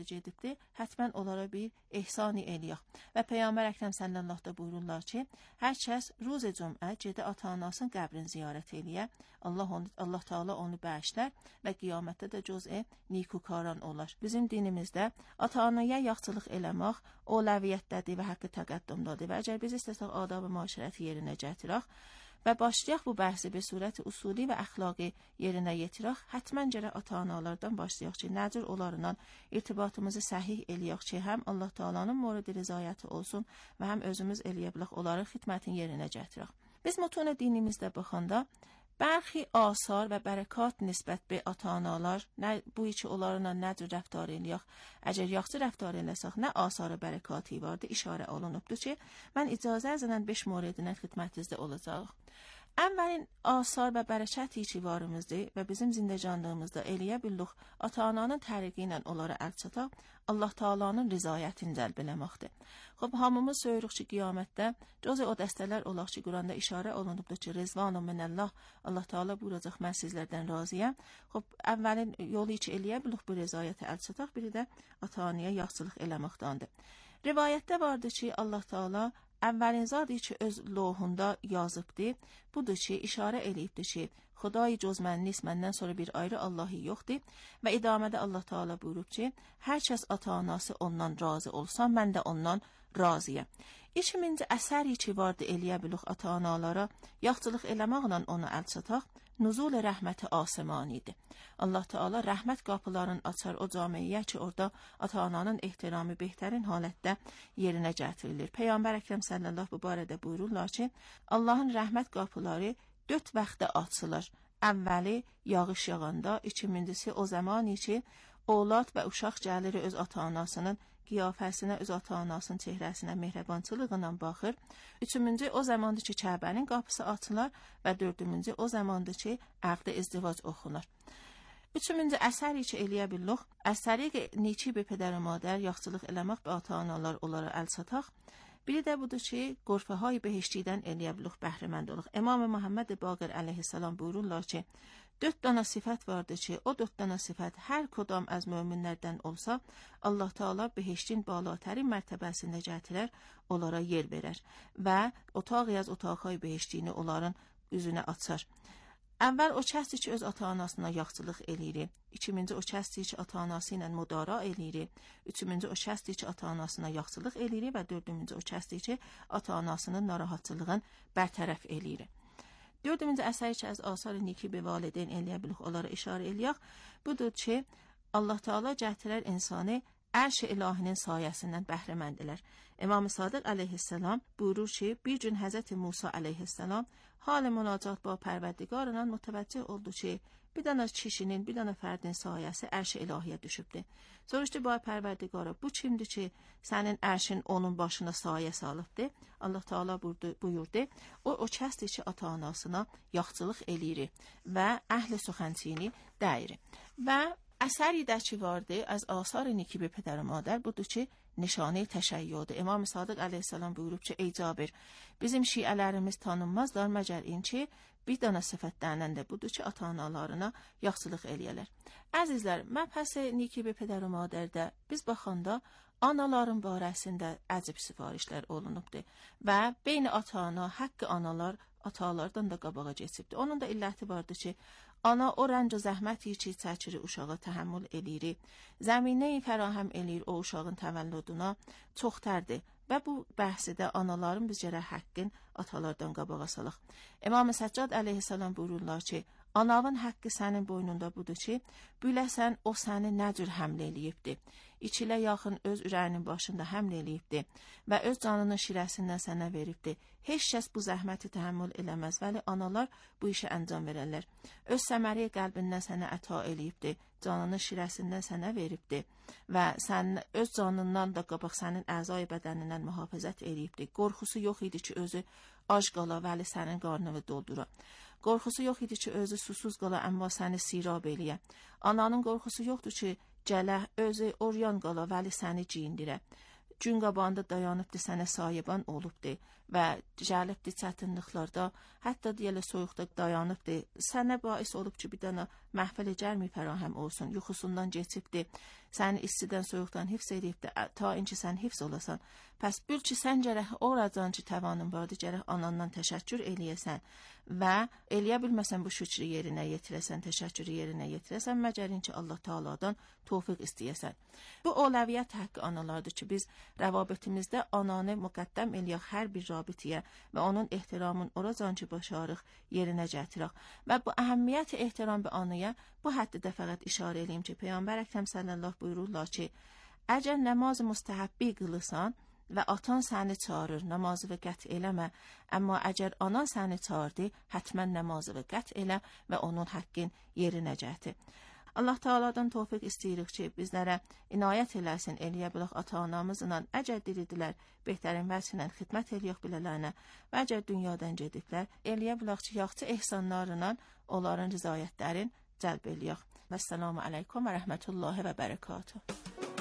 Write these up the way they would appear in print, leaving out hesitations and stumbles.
edibdir, həttəmən onlara bir ehsani eləyək. Və Peyğəmbər Əkrəm sallallahu da buyururlar ki, hər kəs ruz cümə gedə ata-anasının qəbrini ziyarət eləyə, Allah Teala onu bağışlar və qiyamətdə də cüz'e nikukaran olar. Bizim dinimizdə ata-anaya yaxşılıq eləmək ovlaviyyətdədir və haqqı təqəddümdədir və əgər biz istəsək adab-ı müaşirəti yerinə gətirək və başlayaq bu bəhsi bir surəti usuli və əxlaqi yerinə yetirək, həttəmən gərək ata-analardan başlayaq ki, nədir onlarla irtibatımızı səhih eləyək ki, həm Allah Teala'nın murad-i rızayəti olsun və həm özümüz eləyə bilək, onların xidmətin yerinə gətirək. Biz mütun dinimizdə baxanda برخی آثار و برکات نسبت به ata-analar bu içi onlarla nədir rəftar eləyək? Əgər yaxşı rəftar eləsək, nə asar bərəkati vardı, işarə olunubdur ki, mən icazə əzələn 5 moredinə xidmətinizdə olacaq. Əvvəlin asar və bərəkəti içi varımızdır və bizim zindəcandığımızda eləyə bildik, ata-ananın təriqi ilə onlara əl çataq, Allah Teala'nın rizayətini cəlb eləməkdir. Xob, hamımız söyürük ki, qiyamətdə cüz'e o dəstələr olaq ki, Quranda işarə olunubdur ki, rizvanu minəllah, Allah Teala buyuracaq, mən sizlərdən razıyam. Xob, əvvəlin yolu içi eləyə bildik bu rizayətə əl çataq, biri də ata-anaya yaxşılıq eləməkdandır. Rivayətdə vardır ki, Allah Teala əvvəlin zadı ki, öz lohunda yazıbdır. Budur ki, işarə eləyibdir ki, Xudayı cüz mən nis, məndən sonra bir ayrı Allahı yoxdur. Və idamədə Allah Teala buyurub ki, hər kəs ata-anası ondan razı olsa, mən də ondan razıyam. İkiminci əsəri ki, vardı eləyə bilik ata-analara, yaxçılıq eləməklə onu əl çataq, nuzul rəhməti asimanidir. Allah Teala rəhmət qapılarını açar o camiyə ki, orada ata-ananın ehtiramı behtərin halətdə yerinə gətirilir. Peyğəmbər Əkrəm sallallahu bu barədə buyururlar ki, Allahın rəhmət qapıları 4 vaxtda açılır. Əvvəli yağış yağanda, ikincisi o zaman ki, oğlad və uşaq gəlir öz ata-anasının qiyafəsinə, öz ata-anasının çehrəsinə mehribançılığına baxır. Üçüncü o zamandır ki, Kəbənin qapısı açılar və dördüncü o zamandır ki, əqd-i izdivac oxunur. Üçüncü əsəri ki, eləyə bildik, əsəri ki, neçi bir pədər madər yaxçılıq eləmək və ata-analar onlara əl çataq. Biri də budur ki, qorfəhay behiştidən eləyə bilik bəhrəmənd olaq. İmam Muhammed Baqir əleyhissalam buyururlar ki, 4 dana sifət vardır ki, o 4 dana sifət hər kodam az möminlərdən olsa, Allah Teala behiştin balatərin mərtəbəsində gətirər, onlara yer verər və otaq yaz otaqay behiştini onların üzünə açar. Əvvəl o kəsdir ki, öz ata-anasına yaxçılıq eləyir. İkinci o kəsdir ki, ata-anası ilə müdara eləyir. Üçüncü o kəsdir ki, ata-anasına yaxçılıq eləyir və dördüncü o kəsdir ki, ata-anasının narahatçılığını bərtərəf eləyir. Dördüncü əsər ki, az asar-ı niki bi valideyn eləyə bilik, onlara işarə eləyək. Budur ki, Allah Teala gətirər insanı ərş-i ilahinin sayəsindən bəhrəməndilər. İmam Sadiq əleyhissalam buyurur ki, bir gün Həzrəti Musa əleyhissalam hal-i münacat ba pərverdigarından mütəvəccüh oldu ki, bir dana kişinin, bir dana fərdin sayəsi ərş-i ilahiyə düşübdür. Soruşdu ba pərverdigara, bu kimdir ki, sənin ərşin onun başına sayə salıbdır? Allah Teala buyurdu, o kəsdir ki, ata-anasına yaxçılıq eləyir və əhl-i suxəncini dəyir. Və əsəri də ki vardı, az asar-ı niki bir pədər madər, budur ki, nişanə təşəyyüdür. İmam Sadiq əleyhissalam buyurub ki, ey Cabir, bizim şiələrimiz tanınmazlar, məgər ki, bir dana sifətlərindən də budur ki, ata-analarına yaxçılıq eləyərlər. Əzizlər, məbhəsi niki bir pədər madərdə biz baxanda anaların barəsində əcib sifarişlər olunubdur və beyni ata-ana, haqqı analar atalardan da qabağa keçibdir. Onun da illəti vardır ki, ana o rənc zəhməti ki, çəkiri uşağa təhəmmül eləyir, zəminəyi fərahəm eləyir o uşağın təvəllüduna çoxtərdir və bu bəhsi də anaların biz gərək haqqın atalardan qabağa salaq. İmam Səccad əleyhissalam buyururlar ki, anavın haqqı sənin boynunda budur ki, biləsən o səni nə cür həmlə eləyibdir. İçilə yaxın öz ürəyinin başında həmlə eləyibdir və öz canının şirəsindən sənə veribdir. Heç kəs bu zəhməti təhəmmül eləməz, vəli analar bu işə əncam verərlər. Öz səməri qəlbindən sənə əta eləyibdir, canının şirəsindən sənə veribdir və sən öz canından da qabaq sənin əzai bədənindən mühafizət eləyibdir. Qorxusu yox idi ki, özü ac qala, vəli sənin qarnını doldura. Qorxusu yox idi ki, özü susuz qala, əmma səni sirab eləyə. Ananın qorxusu yoxdur ki, gələ, özü oryan qala, vəli səni giyindirə. Gün qabağında dayanıbdır, sənə sahiban olubdur və gəlibdir çətinliklərdə, hətta deyilə soyuqda dayanıbdır, sənə bais olub ki, bir dənə məhfəli cərmi fərahəm olsun. Yuxusundan keçibdi, səni istidən, soyuqdan hifz edibdi, ta inci sən hifz olasan. Pəs bil ki, sən gərək oradan ki, təvanın vardı, gərək anandan təşəkkür eləyəsən və eləyə bilməsən bu şükrü yerinə yetirəsən, təşəkkürü yerinə yetirəsən, məgərin ki, Allah Taala'dan tövfiq istəyəsən. Bu olaviyət haqqı analardır ki, biz rəvabitimizdə ananı müqəddəm eləyək hər bir rabitiyə və onun ehtiramın oracan ki, başarıq yerinə gətirək. Və bu əhəmiyyət ehtiram bir anıya bu həddə fəqət işarə eləyim ki, Peyğəmbər Əkrəm sallallahu buyururlar ki, əgər namaz müstəhəbbi qılırsan və atan səni çağırır, namazı və qət eləmə, amma əgər anan səni çağırdı, hətmən namazı və qət elə və onun haqqın yerinə gətir. Allah Taala'dan tövfiq istəyirik ki, bizlərə inayət eləsin, eləyə bilək ata-anamızla, əgər diridilər, behtarin vəziflə xidmət eləyək bilələrinə və əgər dünyadan gediblər, eləyə bilək ki, yaxçı ehsanlarla onların rızayətlərin cəlb eləyək. Vəssalamu aleykum və rəhmətullahi və bərəkatuhu.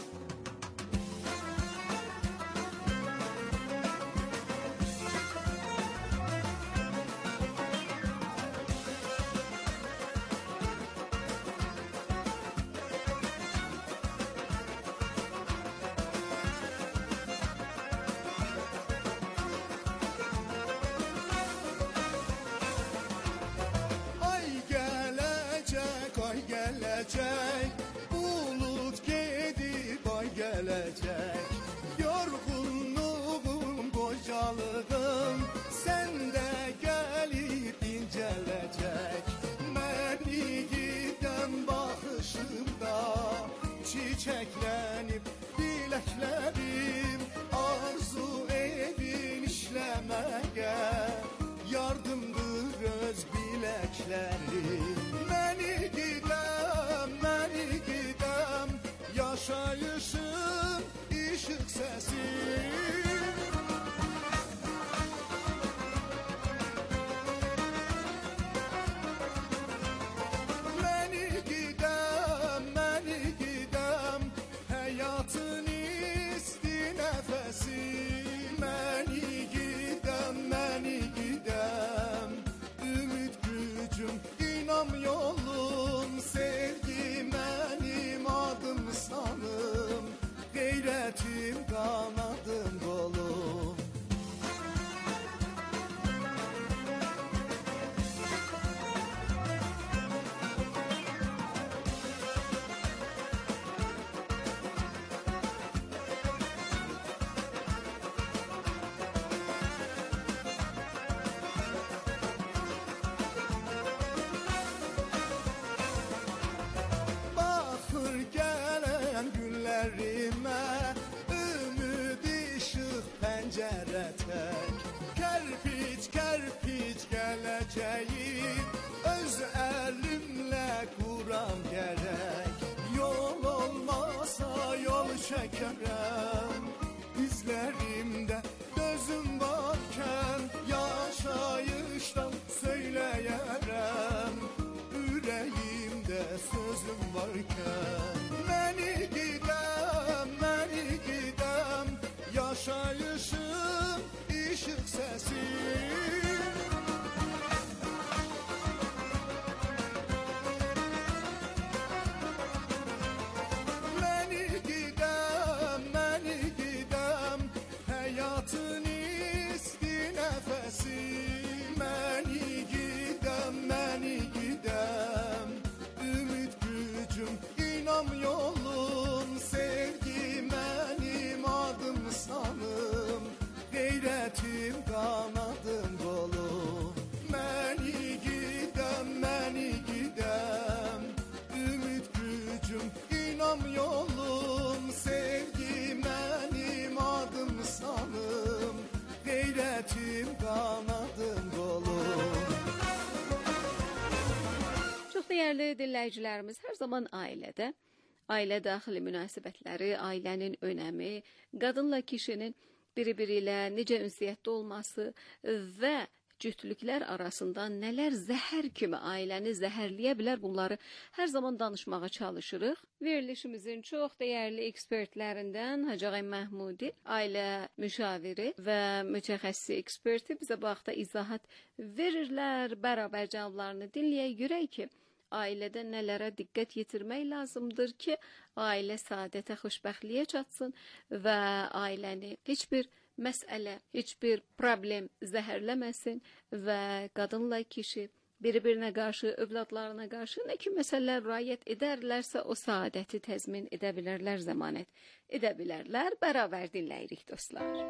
Bulut gedib ay gələcək, yorğunluğum, qocalığım səndə gəlib incələcək. Məni gedən baxışımda çiçəklənib diləklərim, arzu edin işləməyə, yardımdır öz biləklərim. Məni gidəm, yaşayışım, işıq səsim. Məni gidəm, həyatın isti nəfəsi. Məni gidəm, ümid gücüm, inam yolum, sevgi mənim adım sanım, qeyrətim qanadım qolum. Ümid işıq pəncərə tək, kərpic gələcəyi öz əlimlə quram gərək. Yol olmasa yol çəkərəm, izlərimdə gözüm varkən, yaşayışdan söyləyərəm, ürəyimdə sözüm varkən. Məni gidəm, yaşayışım, işıq səsim. Məni gidəm, həyatın isti nəfəsi. Məni gidəm, ümid gücüm, inam yolum, sevgi mənim adım sanım, qeyrətim qanadım qolum. Məni gidəm, ümid gücüm, inam yolum, sevgi mənim adım sanım, qeyrətim qanadım qolum. Çox dəyərli dinləyicilərimiz, hər zaman ailə daxili münasibətləri, ailənin önəmi, qadınla kişinin biri-biri ilə necə ünsiyyətdə olması və cütlüklər arasında nələr zəhər kimi ailəni zəhərləyə bilər, bunları hər zaman danışmağa çalışırıq. Verilişimizin çox dəyərli ekspertlərindən Hacı Məhmudi, ailə müşaviri və mütəxəssis eksperti bizə bu haqda izahat verirlər. Bərabər cavablarını dinləyək, görək ki, Ailədə nələrə diqqət yetirmək lazımdır ki, ailə saadətə, xoşbəxtliyə çatsın və ailəni heç bir məsələ, heç bir problem zəhərləməsin və qadınla kişi bir-birinə qarşı, övladlarına qarşı nə ki məsələlər riayət edərlərsə, o saadəti təzmin edə bilərlər, zəmanət edə bilərlər. Bərabər dinləyirik dostlar.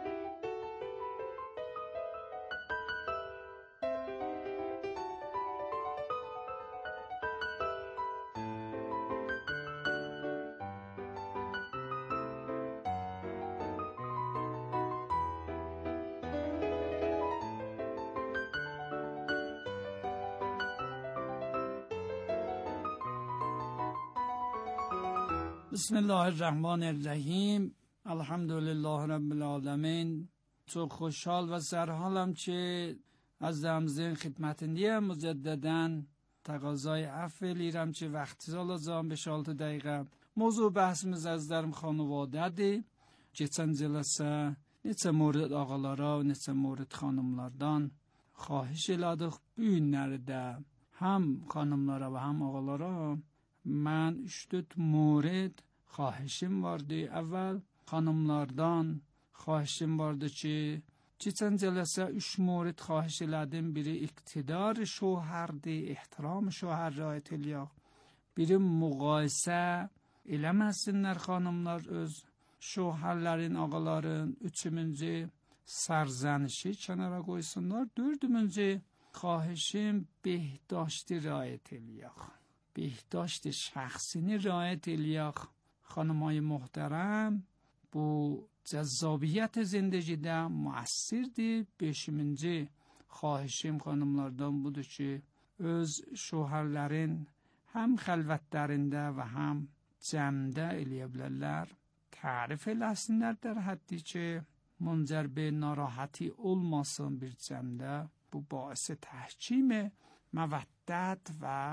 بسم الله الرحمن الرحیم. الحمدلله رب العالمین. تو خوشحال و سرحالم که از دمزین خدمتندی مجددن تقاضای عفو لیرم که وقتی زالازام به 6 دقیقه موضوع بحثimiz از درم خانواده‌dir. Geçen جلسه neçə mورد ağalara, neçə mورد xanımlardan xahiş elədik. Bu günlərdə həm xanımlara və həm ağalara من 3-4 mورد خواهشim vardı. Əvvəl xanımlardan خواهشim vardı ki, geçen جلسه 3 mورد خواهش elədim. Biri iqtidar şohərdir, ehtiram şohər riayət eləyək. Biri müqayisə eləməsinlər xanımlar öz şohərlərin, ağaların. 3-cü sərzənişi kənara qoysunlar. 4-cü خواهشim بهداشتی riayət eləyək. بهداشت شخصینی رعایت eləyək. خانم‌های محترم bu cəzzabiyyət zindəgidə müəssirdir. 5-ci xahişim xanımlardan budur ki, öz şohərlərin həm xəlvətlərində və həm cəmdə eləyə bilərlər. Tərif eləsinlər در حدی که منجر به ناراحتی olmasın bir cəmdə. Bu باعث تحکیم مودت و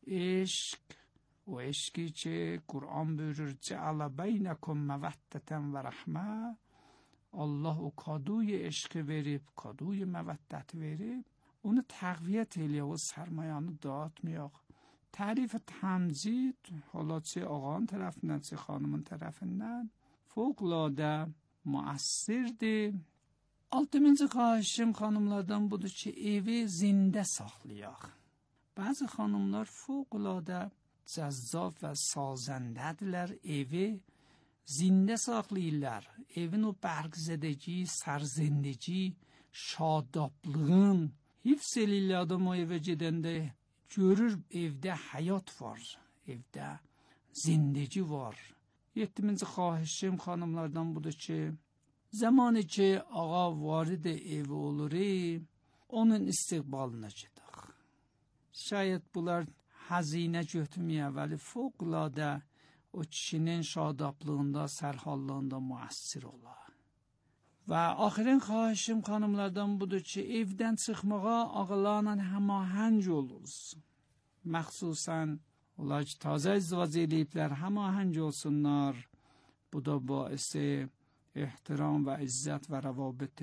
عشق و عشقی که قرآن buyurur جعل بینکم مودة و رحمه. Allah o kaduy eşqi verib, kaduy məvəddət verib, onu təqviyyət eləyə, o sərmayanı dağıtmayaq. Tərif təmcid, hala çə ağanın tərəfindən, çə xanımın tərəfindən fövqəladə müəssirdir. 6-cı xahişim xanımlardan budur ki, evi zində saxlayaq. Bazı xanımlar fövqəladə cəzzab və sazəndədirlər, evi zində saxlayırlar. Evin o bərqzədəgi, sərzəndəgi, şadablığın hifz eləyirlər. Adam o evə gedəndə görür evdə həyat var, evdə zindəgi var. 7-ci xahişim xanımlardan budur ki, zamanı ki ağa varid evi olur, onun istiqbalına gedək. Şayət bunlar həzinə götürməyə, vəli fövqəladə o kişinin şadablığında, sərhallığında müəssir olar. Və axirin xahişim xanımlardan budur ki, evdən çıxmağa ağalarla həmahəng oluruz. Məxsusən, onlar ki, tazə izdivac eləyiblər, həmahəng olsunlar. Bu da baisi ehtiram və izzət və rəvabit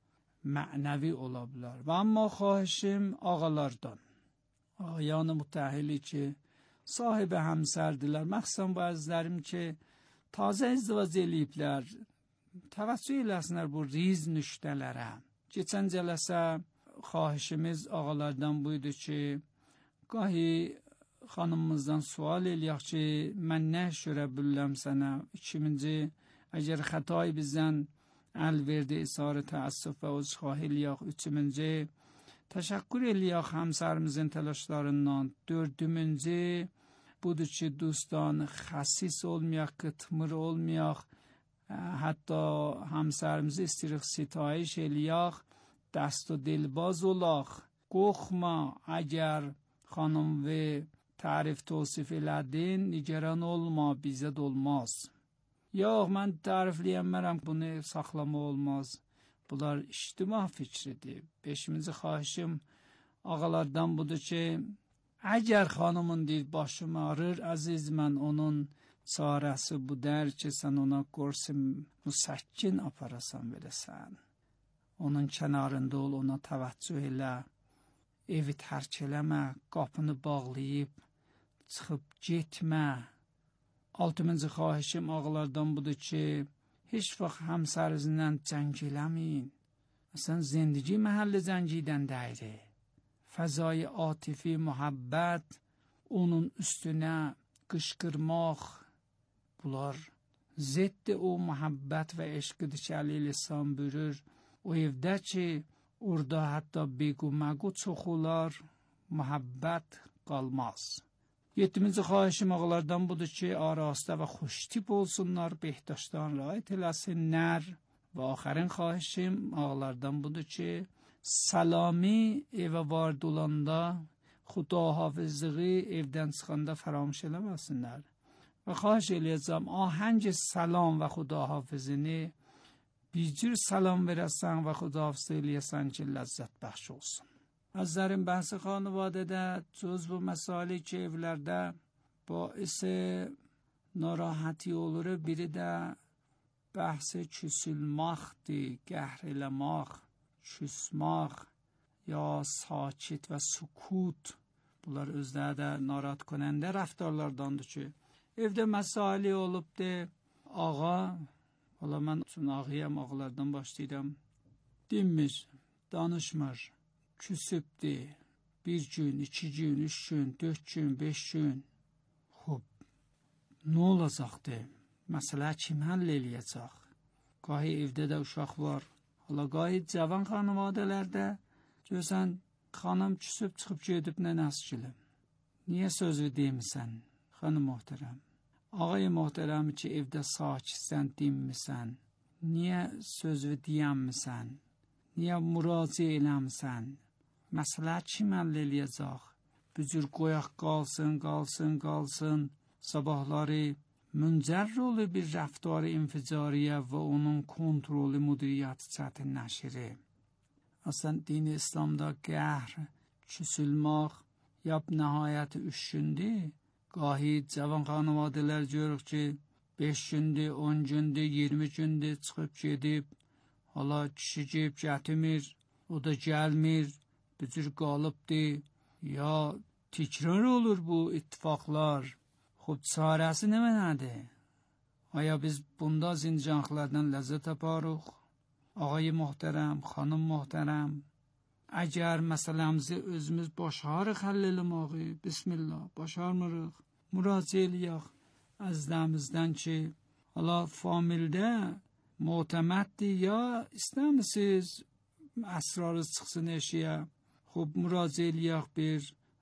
mənəvi ola bilər. Və amma xahişim ağalardan, ağayan mütəhili ki, sahib həmsərdirlər, məxsusən bəzilərim ki, tazə izdivac eləyiblər, təvəccüh eləsinlər bu riz nüştələrə. Keçən cələsə xahişimiz ağalardan buydu ki, qahi xanımımızdan sual eləyək ki, mən nə şürə büləm sənə? 2-ci, əgər xətay bizdən əl verdi, isarı təəssüf və uzxahi eləyək. 3-cü, təşəkkür eləyək həmsərimizin təlaşlarından. 4-cü, budur ki, dostan xəsis olmayaq, qıtmır olmayaq, hətta həmsərimizi istiriq sitayiş eləyək, dəst و دلباز olaq. qorxma, əgər xanım və tərif توصیف elədin, nigaran olma, bizə olmaz. Yox, mən tərifləyənmərəm, bunu saxlama olmaz. Bunlar ictimai fikridir. 5-ci xahişim ağalardan budur ki, əgər xanımın deyir, başım ağrır, əziz, mən onun çarəsi bu dər ki, sən ona qursi müsəkkin aparasan verəsən. Onun kənarında ol, ona təvəccüh elə. evi tərk eləmə, qapını bağlayıb çıxıb getmə. 6-cı xahişim ağalardan budur ki, heç vaxt həmsərinizlə cəng eləməyin. Məsələn, zindagi məhəlli cəngidən deyir. Fəzai atifi, muhabbət, onun üstünə qışqırmaq, bunlar ziddi o muhabbət və eşqidir ki, Əli-Lisan buyurur. O evdə ki, orada hətta bequ-məqu çox olar, muhabbət qalmaz. 7-ci xahişim ağalardan budur ki, arasta və xoştip olsunlar, behdaşdan riayət eləsinlər. Və axərin xahişim ağalardan budur ki, salami evə vard olanda, xudahafizliği evdən çıxanda faramış eləməsinlər. Və xahiş eləyəcəm, ahəng salam və xudahafizini bir cür salam verəsən və xudahafizli eləyəsən ki, ləzzət bəxş olsun. Azlərin bəhsi xanvadədə cüz bu məsali ki, evlərdə baisi narahaتی olur, biri də bəhsi küsülmaqdır, qəhr eləmaq, küsmaq, ya sakit və sukut. Bunlar özləri də narahat konəndə rəftarlardandır ki, evdə məsali olubdur, ağa, valla mən üçün ağıyam, ağalardan başlayıram, dinmir, danışmır, küsübdir, 1 gün, 2 gün, 3 gün, 4 gün, 5 gün. Xub, nə olacaqdır? Məsələ kim həll eləyəcək? Qahi evdə də uşaq var, hala qahi cavan xanvadələrdə görsən, xanım küsüb çıxıb gedib nənəsgilim. Niyə sözü deymirsən, xanım möhtərəm? Ağay möhtərəmi ki, evdə sakitsən, dinmirsən? Niyə sözü deyəmmisən? Niyə müraciə eləmsən? Məsələ kim həll eləyəcək? Bücür qoyaq qalsın, sabahları müncər olur bir rəftarı inficariyə və onun kontrolü müdiriyyəti çətin nəşiri. Aslən dini İslamda qəhr, küsülmaq, yap nəhayəti 3 gündür. Qahi cavan xanvadələr görürük ki, 5 gündür, 10 gündür, 20 gündür çıxıb gedib, hala kişi gəlib gətirmir, o da gəlmir, bücür qalıbdır, ya təkrar olur bu ittifaqlar. Xub, çarəsi nədir? Aya biz bunda zincanxlardan ləzzət aparıq? Ağay möhtərəm, xanım möhtərəm, əgər məsələmizi özümüz başarıq həll eləməyi, bismillah, başarmırıq, müraciə eləyək əzləmizdən ki, hala famildə mötəməddir ya istəmisiniz əsrarız çıxsın eşiyə, xub, müraciə eləyək bir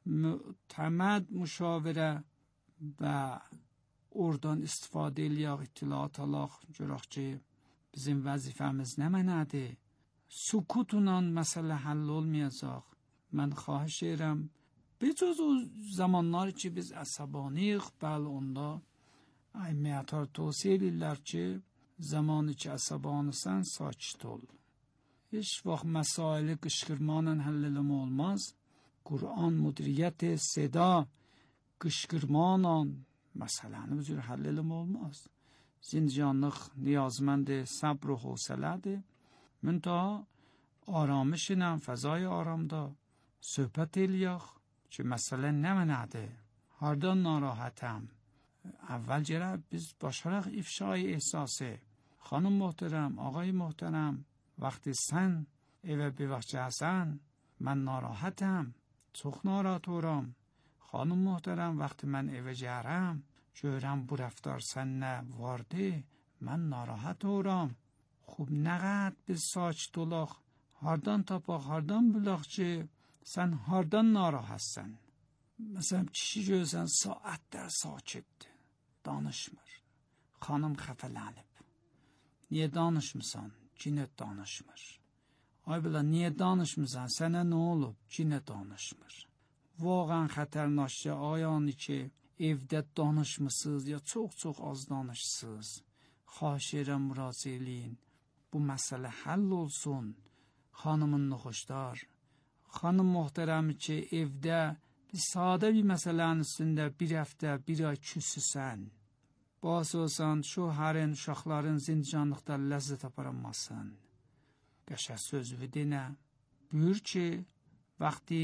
mütəməd müşavirə və oradan istifadə eləyək, itilat alaq, görək ki, bizim vəzifəmiz nədir? Sukutla məsələ həll olmayacaq. Mən xahiş edirəm, bir cüz o zamanlar ki, biz əsəbaniyik, bəli onda əmmiyyətlər tövsiyə edirlər ki, zamanı ki, əsəbanısan, sakit ol. Heç vaxt məsaili qışqırmanla həll eləmə olmaz. Qur'an müdiriyyət seda qışqırmanla məsələni bu cür həll eləmə olmaz. Zincanlıq niyazməndi səbr و حوصله‌dir. Müntəha aramışla, fəzai aramda söhbət eləyək ki, məsələ nədir? Hardan narahatəm? Əvvəl gərək biz başaraq ifşai ehsası. Xanım möhtərəm, ağay möhtərəm, vaxtı sən evə bir vaxt gəlsən, mən narahatəm, çox narahat oram. Xanım möhtərəm, vaxtı mən evə gəlirəm, görəm bu rəftar sənnə vardı, mən narahat oram. Xub, nəqəd biz sakit olaq, hardan tapaq, hardan bilaq ki, sən hardan narahatsən? Məsələn, kişi görsən, saatlər sakitdir, danışmır. Xanım xəfələnib. Niyə danışmısan? Cinə danışmır. Ay bila, niyə danışmısan? Sənə nə olub? Cinə danışmır. Vaqən xətərnaşca ayanı ki, evdə danışmısınız ya çox az danışsınız. Xahiş edirəm, müraciə eləyin. Bu məsələ həll olsun. Xanımın noxuşdar. Xanım möhtərəmi ki, evdə bir sadə bir məsələnin üstündə bir həftə, bir ay küsüsən. Bas olsan, şohərin, uşaqların zincanlıqda ləzzət aparanmasın. Qəşə sözü dinə. Buyur ki, vaxtı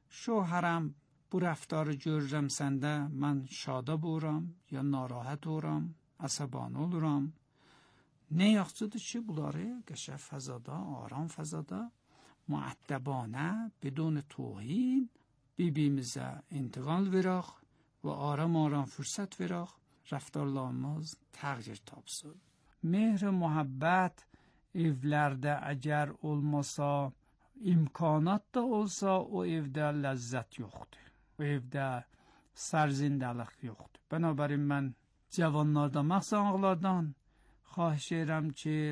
şoharam bu raftar görürəmsəndə mən şada buluram, ya narahat oluram, əsəbani oluram. Ne yaxşıdır ki, bunları qəşəng fəzada, aram fəzada, müəddəbanə, بدون توهین بیبیمizə intiqal verək və aram fürsət verək, raftarlarımız təğyir tapsın. Mehr muhabbət evlərdə əgər olmasa, imkanat da olsa, o evdə ləzzət yoxdur. O evdə sərzindəlik yoxdur. Bənabərin mən cavanlardan, məxsən ağlardan خواهش edirəm ki,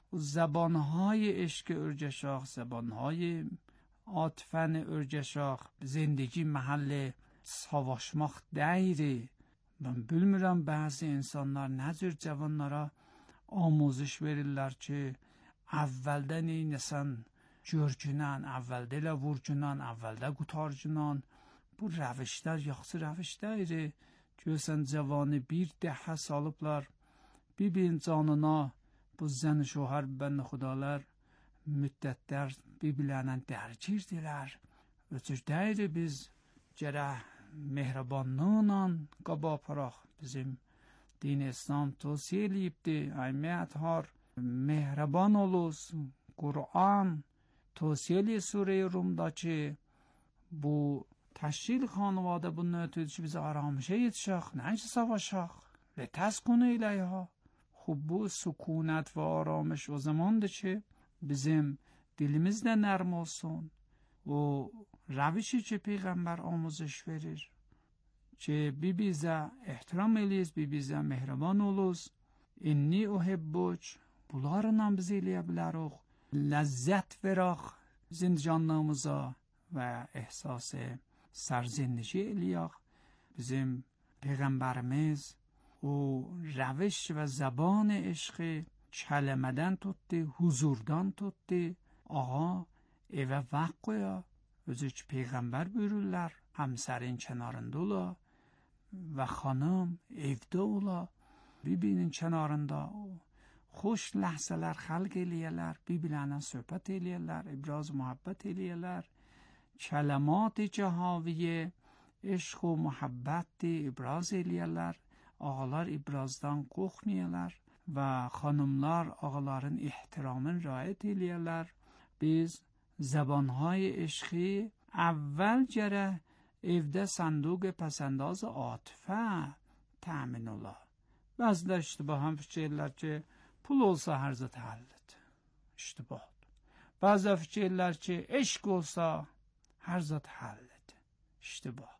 زبانهای عشق ارجشاق، زبانهای عاطفن ارجشاق زندگی محل savaşmaq deyir. Ben bilmirəm bəzi insanlar nə cür cavanlara amuziş verirlər ki, əvvəldə neynəsən görgünən, əvvəldə elə vurgünən, əvvəldə qutargünən. Bu rəvişlər yaxşı rəviş deyir. Görsən cavanı bir dəhə salıblar, bir canına bu zən şohar bəndə xudalar müddətlər bir-birlərlə dərgirdirlər. Ötür deyir biz gərək mehribanlıqla qaba aparaq. Bizim din İslam tövsiyə eləyibdir. Əymət mehriban oluz. Qur'an tövsiyə eləyir Sure-i Rum'da ki, bu təşkil xanvadə bunun ötürü ki, biz aramışa yetişək, nəinki savaşaq. لتسکنوا الیها. خب bu sükunet ve aramış o zamandır ki bizim dilimizde nərm olsun. O ravişi ki Peygamber amuzış verir. Ki bizə ehtiram eləyiz, bizə mehriban oluz. İnni uhibbuc. Bunlarla biz eləyə bilərik. Ləzzət verək zincanlığımıza və ehsası sərzindişi eləyək. Bizim Peygamberimiz o روش و زبان عشق کلمدن tuttu, huzurdan tuttu. Ağa evə vaxt qoya. Özü ki Peygamber buyururlar. Həmsərin kənarında ola və xanım evdə ola. Bibinin kənarında xoş ləhzələr xəlq eləyərlər. Bibilərlə söhbət eləyərlər. İbraz muhabbət eləyərlər. Kələmat-ı cəhaviyə eşq و محبت ibraz eləyərlər. Ağalar ibrazdan qorxmayarlar və xanımlar ağaların ehtiramını riayət eləyərlər. Biz زبانهای عشقی اول گره evdə صندوق پسنداز عاطفه تأمین ola. Bəzilə iştibahən fikirlər ki, pul olsa hər zət həllidir. İştibahdır. Bəzilə fikirlər ki, eşq olsa hər zət həllidir. İştibahdır.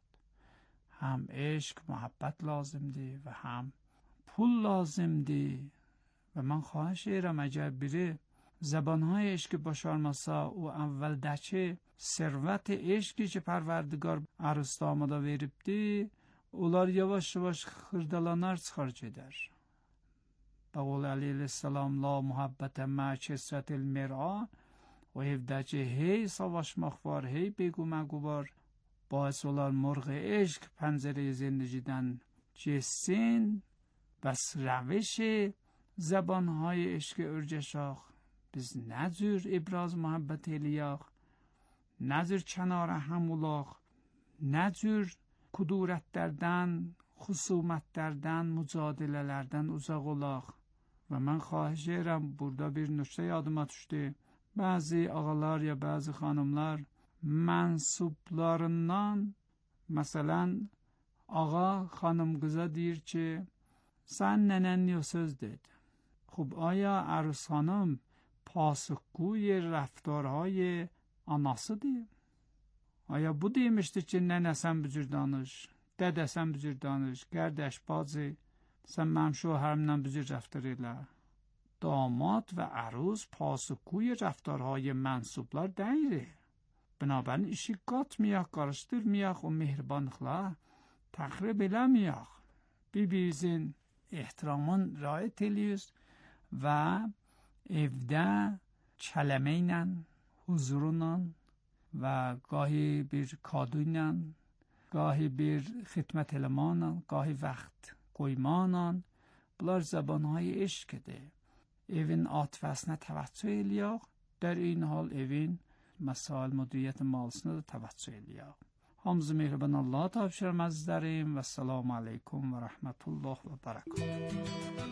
Həm eşq, muhabbət lazımdır və həm pul lazımdır. Və mən xahiş edirəm, əgər biri زبانهای عشق başarmasa, o əvvəldəki servət eşqi ki Pərverdigar əruz damada veribdi, onlar yavaş-yavaş xırdalanar çıxar gedər. Bəqol əleyhissalam la muhabbətə mə kəsrətil mər'a. O evdəki hey savaşmaq var, hey bequ-məqu var. Bais olar مرغ عشق پنجره زندگیدن جسین بس روش زبانهای عشق ارجشاق biz nə cür ibraz muhabbət eləyək, nə cür kənara həm olaq, nə cür kudurətlərdən, xusumətlərdən, mücadilələrdən uzaq olaq. Və mən xahiş edirəm, burada bir nöqtə yadıma düşdü. Bəzi ağalar ya bəzi xanımlar mənsublarından, məsələn, ağa xanım qıza deyir ki, sən nənən niyə söz dedi? Xub, aya əruz xanım پاسخگوی رفتارهای anasıdır. Aya bu demişdi ki, nənəsən bücür danış, dədəsən bücür danış, qardaş, bacı, sən mənim şohərimlə bücür rəftar elə. Damat və əruz pasıqquy rəftarهای mənsublar deyir. Binabərin işi qatmayaq, qarışdırmayaq, o mehribanlıqla təxrib eləməyək. Bir-birimizin ehtiramın riayət eləyiz və evdə kələmə ilə, huzurla və gahi bir kadu ilə, gahi bir xidmət eləmanla, gahi vaxt qoymanla, bunlar zabanهای eşqdir. Evin atifəsinə təvəccüh eləyək, در این حال evin مسائل مدیریت مالسına da təvəccüh eləyək. Hamımızı mehriban Allah'a təvəkkül əzizlərim və assalamu alaykum və rahmetullah və barakatuh.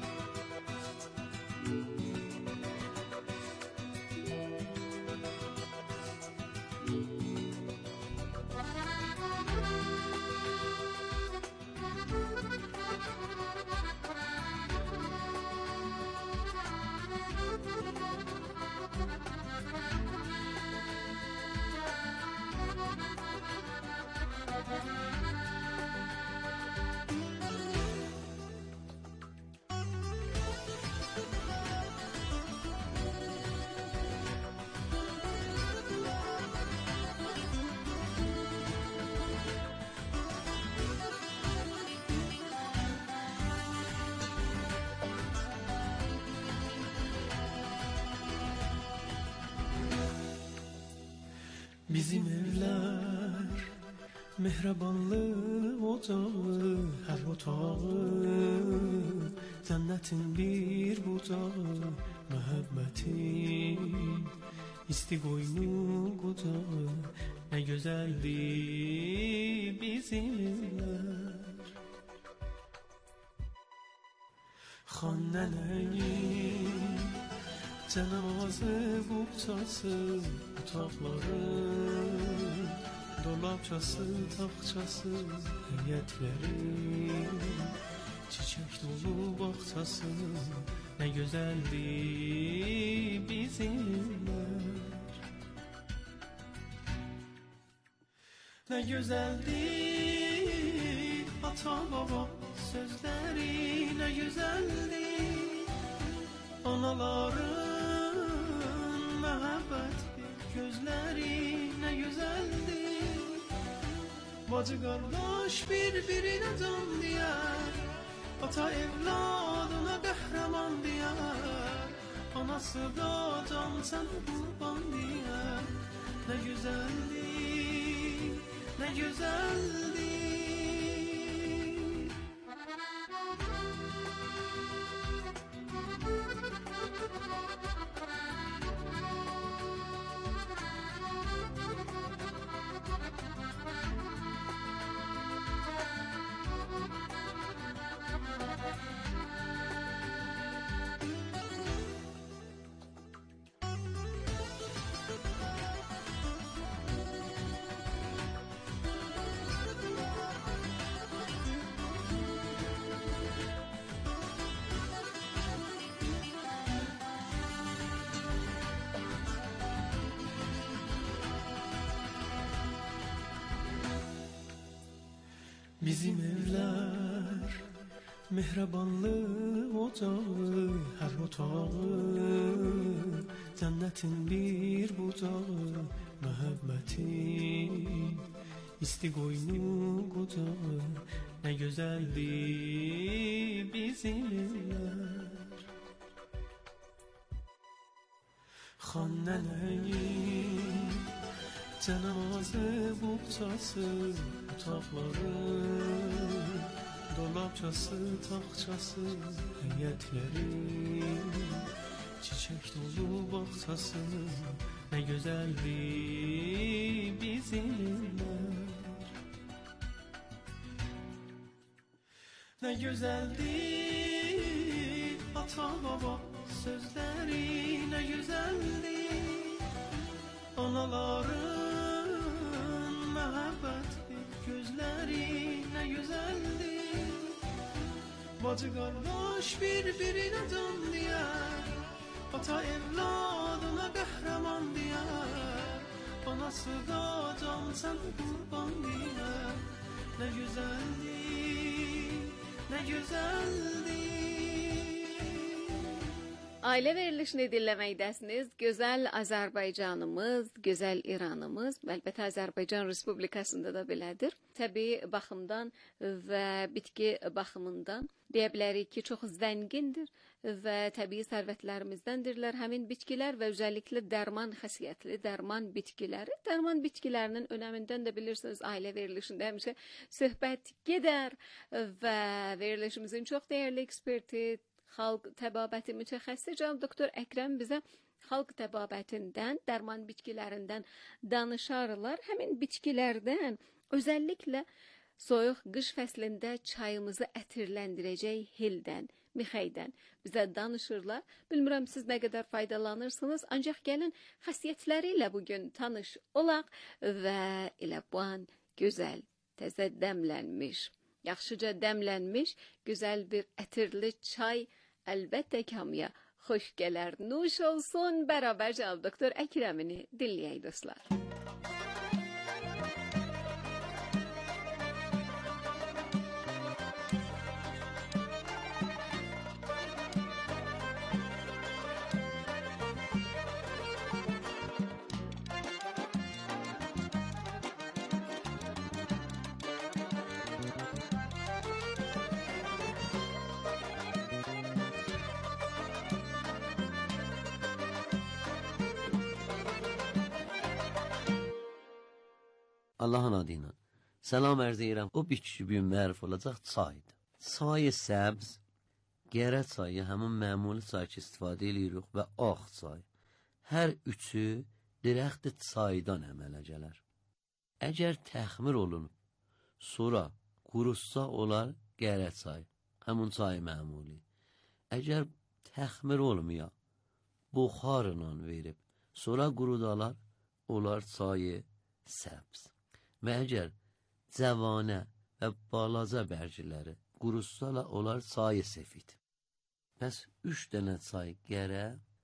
Bizim evler mehribanlık ocağı, her otağı cennetin bir bucağı, muhabbetin istigoynu kucağı, ne güzeldi bizim evler. Xannenin cenazı buğçası, otaqları, dolapçası, taxçası, heyətləri, çiçək dolu bağçası, nə gözəldi bizimlər. Nə gözəldi ata baba sözləri, nə gözəldi anaların məhəbbət gözləri, nə gözəldi. Bacı qardaş bir-birinə can deyər, ata evladına qəhrəman deyər, anası da can sənə qurban deyər. Nə gözəldi, nə gözəldi. Bizim evler mehribanlık ocağı, her otağı cennetin bir bucağı, muhabbetin istigoynu kucağı, ne güzeldi bizim evler. Xannenin cenazı buğçası, otaqları, dolapçası, taxçası, heyətləri, çiçək dolu bağçası, nə gözəldi bizimlər. Nə gözəldi ata baba sözləri, nə gözəldi anaların məhəbbət gözləri, nə gözəldi. Bacı qardaş bir-birinə can deyər, ata evladına qəhrəman deyər, anası da can sənə qurban deyər. Nə gözəldi, nə gözəldi. Aile verilişini dinləməkdəsiniz. Gözəl Azərbaycanımız, gözəl İranımız, əlbəttə Azərbaycan Respublikasında da belədir. Təbii baxımdan və bitki baxımından deyə bilərik ki, çox zəngindir və təbii sərvətlərimizdəndirlər həmin bitkilər və özəlliklə dərman xəsiyyətli dərman bitkiləri. Dərman bitkilərinin önəmindən də bilirsiniz, ailə verilişində həmişə söhbət gedər və verilişimizin çox dəyərli eksperti xalq təbabəti mütəxəssisi cənab doktor Əkrəm bizə xalq təbabətindən, dərman bitkilərindən danışarlar. Həmin bitkilərdən özəlliklə soyuq qış fəslində çayımızı ətirləndirəcək hildən, mixəydən bizə danışırlar. Bilmirəm siz nə qədər faydalanırsınız, ancaq gəlin xəsiyyətləri ilə bugün tanış olaq və elə bu an gözəl, təzə dəmlənmiş, yaxşıca dəmlənmiş, gözəl bir ətirli çay əlbəttə ki hamıya xoş gələr. Nuş olsun, bərabər cənab doktor Əkrəmini dinləyək dostlar. Allahın adıyla salam ərz edirəm. O bitki bir mərif olacaq çaydır. Çayı səbz, gərə çayı, həmin məmuli çay ki istifadə edirik və ağ çay. Hər üçü dirəxti çaydan əmələ gələr. Əgər təxmir olunub, sonra qurutsa olar gərə çay, həmin çayı məmuli. Əgər təxmir olmaya, buxarla verib, sonra qurudalar, olar çayı səbz. Və əgər cəvanə və balaca bərgiləri qurutsalar, olar çayı sefid. Bəs 3 dənə çay gərə,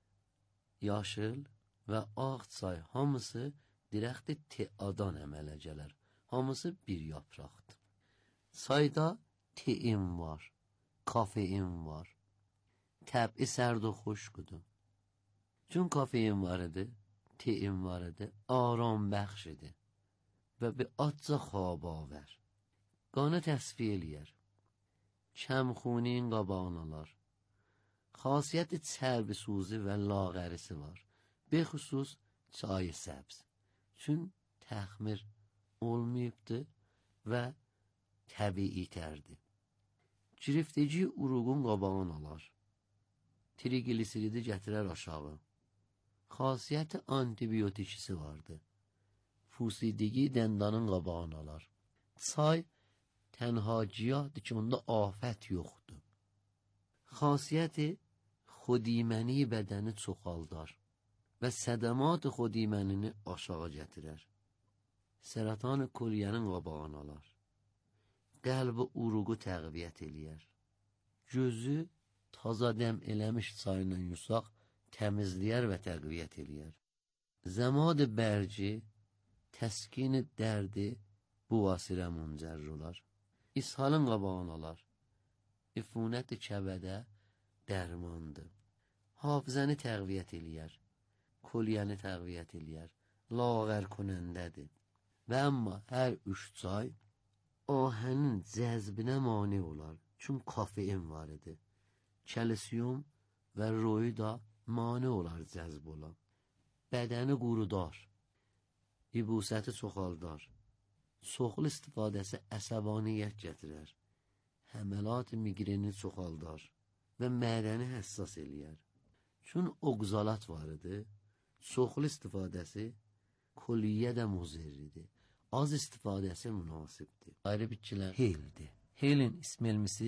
yaşıl və ağ çay hamısı dirəxti teadan əmələ gələr. Hamısı bir yapraqdır. Çayda tein var, kafein var. Təbii sərd və xoşqudur. Çün kafein var idi, tein var idi, aram bəxş idi və bir acca xabavər. Qanı təsfiyə eləyər. Kəmxuninin qabağını alar. Xasiyyəti çərbi suzi və lağərisi var. Bexüsus çayı səbz. Çün təxmir olmayıbdır və təbii tərdir. Girifteci uruğun qabağını alar. Trigliseridi gətirər aşağı. Xasiyyəti antibiotikisi vardı. Fusidigi dəndanın qabağını alar. Çay tənhaciyatdır ki, onda afət yoxdur. Xasiyyəti xodiməni bədəni çoxaldar və sədəmat-ı xodimənini aşağı gətirər. Səratan-ı koliyənin qabağını alar. Qəlbi uruğu təqviyyət eləyər. Gözü taza dəm eləmiş çayla yusaq təmizləyər və təqviyyət eləyər. Zəmad-ı bərci, təskin-i dərdi bu vasirə müncərr olar. İshalın qabağını alar. İfunət-i kəbədə dərmandır. Hafizəni təqviyyət eləyər. Koliyəni təqviyyət eləyər. Lağər konəndədir. Və amma hər 3 çay ahənin cəzbinə mane olar. Çün kafein var idi. Kalsiyum və royu da mane olar cəzb olan. Bədəni qurudar. İbusəti çoxaldar. Çoxlu istifadəsi əsəbaniyyət gətirər. Həməlat-ı migreni çoxaldar və mədəni həssas eləyər. Çün oqzalat var idi, çoxlu istifadəsi koliyyə də muzirridir. Az istifadəsi münasibdir. Ayrı bitkilər heldir. Helin ismelmisi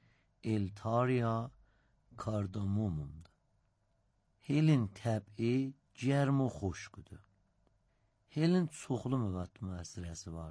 Eltaria kardamomumdur. Helin təbii gərm və xoşqudur. Helin çoxlu müvad müəssirəsi var.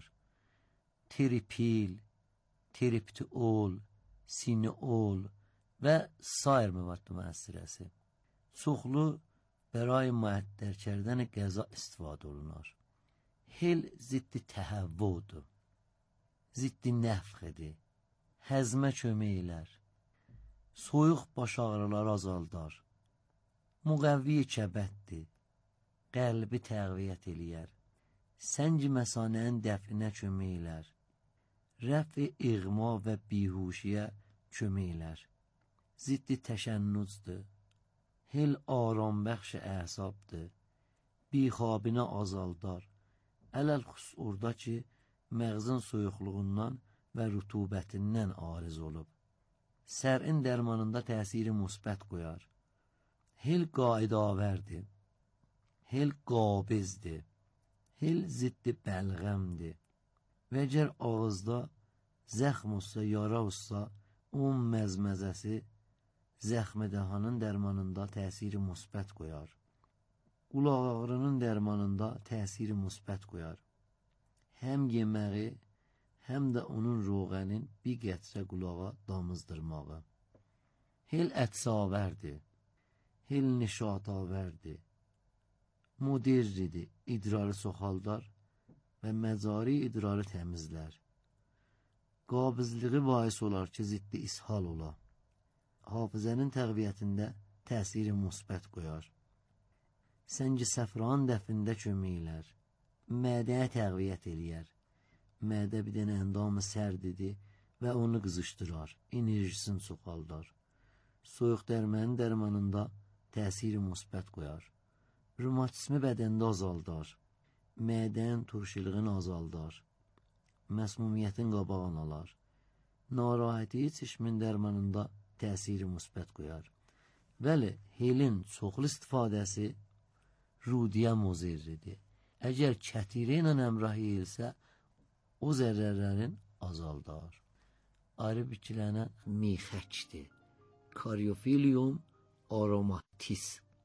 Tripil, triptiol, sineol və sair müvad müəssirəsi. Çoxlu bəray müəddər kərdəni qəza istifadə olunar. Hel ziddi təhəvvüdür. Ziddi nəfxidir. Həzmə kömək elər. Soyuq baş ağrıları azaldar. Müqəvvi kəbəddir. Qəlbi təqviyyət eləyər. Səngi məsanənin dəfinə kömək elər. Rəf-i iğma və bihuşiyə kömək elər. Ziddi təşənnücdür. Hel aram bəxş əsabdır. Bixabinə azaldar. Ələl xüsus orada ki, məğzin soyuqluğundan və rütubətindən ariz olub. Sərin dərmanında təsiri müsbət qoyar. Hel qaidaverdir. Hel qabizdir. Hel ziddi bəlğəmdir. Və əgər ağızda zəxm olsa, yara olsa, onun məzməzəsi zəxmədəhanın dərmanında təsiri müsbət qoyar. Qulaq ağrının dərmanında təsiri müsbət qoyar. Həm yeməği, həm də onun roğənin bir qətrə qulağa damızdırmağı. Hel ətsavərdir, hel nişatavərdir, mudirridir, idrarı soxaldar və məcari idrarı təmizlər. Qabızlığı bahis olar ki, ziddi ishal ola. Hafizənin təqviyyətində təsiri müsbət qoyar. Səngi səfran dəfində köməklər. Mədəyə təqviyyət eləyər. Mədə bir dənə əndamı sərdidir və onu qızışdırar, enerjisini çoxaldar. Soyuq dərmənin dərmanında təsiri müsbət qoyar. Rümatismi bədəndə azaldar. Mədənin turşilığını azaldar. Məsmumiyyətin qabağını alar. Narahatı çişmin dərmanında təsiri müsbət qoyar. Bəli, helin çoxlu istifadəsi rudiyə muzirridir. Əgər kətirə ilə əmrah yeyilsə, o zərərlərin azaldar. Ayrı bitkilənən mixəkdir. Karyofilium aromatis.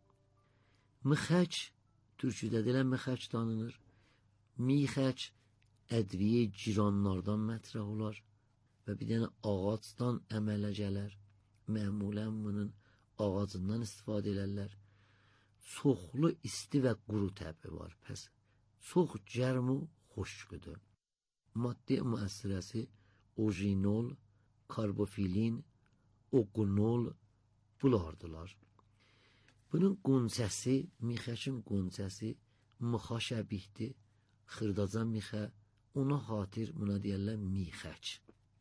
Mixək, türküdə dilən mixək tanınır. Mixək ədviyə ciranlardan mətrəh olar və bir dənə ağacdan əmələ gələr. Məmulən bunun ağacından istifadə elərlər. Çoxlu isti və quru təbi var. Pəs, çox gərm və xoşqıdır. Maddi müəssirəsi ojinol, karbofilin, oqunol bulardılar. Bunun qonçəsi, mixəkin qonçəsi mıxa şəbihdir. Xırdaca mixə, ona xatir buna deyərlər mixək.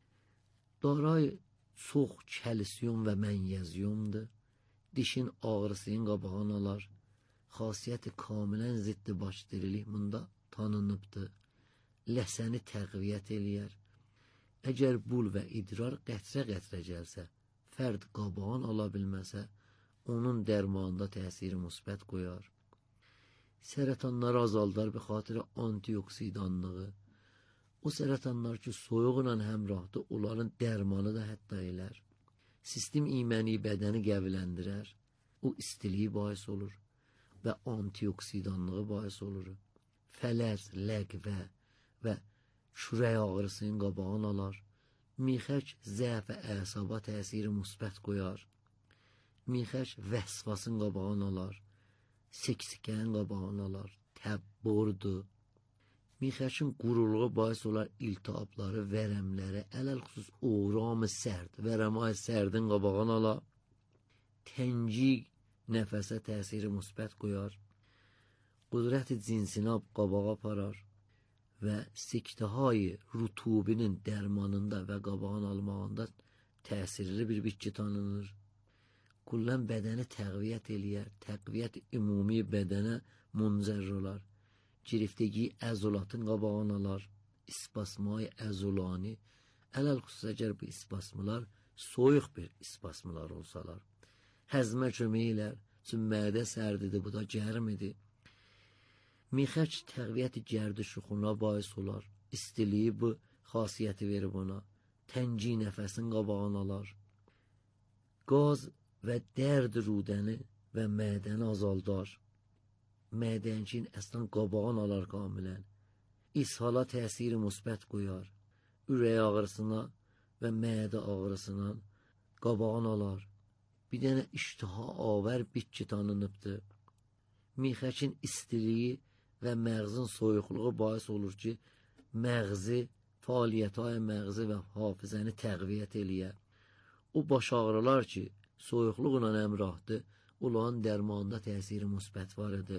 Daray çox kalsiyum və mənyezyumdur. Dişin ağrısının qabağını alar. Xasiyyəti kamilən ziddi bakterilik bunda tanınıbdır. Ləsəni təqviyyət eləyər. Əgər bul və idrar qətrə-qətrə gəlsə, fərd qabağını ala bilməsə, onun dərmanında təsiri müsbət qoyar. Sərətanları azaldar bir xatirə antioksidanlığı. O sərətanlar ki, soyuqla həmrahdır, onların dərmanı da hətta elər. Sistem iməni bədəni qəviləndirər. O istiliyi bahis olur və antioksidanlığı bahis olur. Fələz, ləqvə və şürək ağrısının qabağını alar. Mixək zəf və əsaba təsiri müsbət qoyar. Mixək vəsvasın qabağını alar. Seksikənin qabağını alar. Təbbordur. Mixəkin quruluğu bahis olar iltihabları, vərəmləri, ələl-xüsus uğramı sərd, vərəmay sərdin qabağını ala. Təncik nəfəsə təsiri müsbət qoyar. Qudrəti cinsinə qabağa aparar və siktəhayı rutubinin dərmanında və qabağın almağında təsirli bir bitki tanınır. Kullən bədəni təqviyyət eləyər, təqviyyət ümumi bədənə müncər olar. Giriftəgi əzolatın qabağını alar, ispasmayı əzolani, ələl-xüsus əgər bu ispasmılar soyuq bir ispasmılar olsalar. Həzmə kömək elər, çünki mədə sərdidir, bu da gərmidir. Mixək təqviyyəti gərdi şuxuna bahis olar, istiliyi bu xasiyyəti verir ona, tənci nəfəsin qabağını alar. Qaz və dərd rudəni və mədəni azaldar. Mədənkin əslən qabağını alar kamilən. İshala təsiri müsbət qoyar. Ürək ağrısına və mədə ağrısına qabağını alar. Bir dənə iştiha avər bitki tanınıbdır. Mixəkin istiliyi və məğzin soyuqluğu bahis olur ki, məğzi, fəaliyyətə məğzi və hafizəni təqviyyət eləyər. O baş ağrılar ki, soyuqluqla əmrahdır, olan dərmanında təsiri müsbət var idi.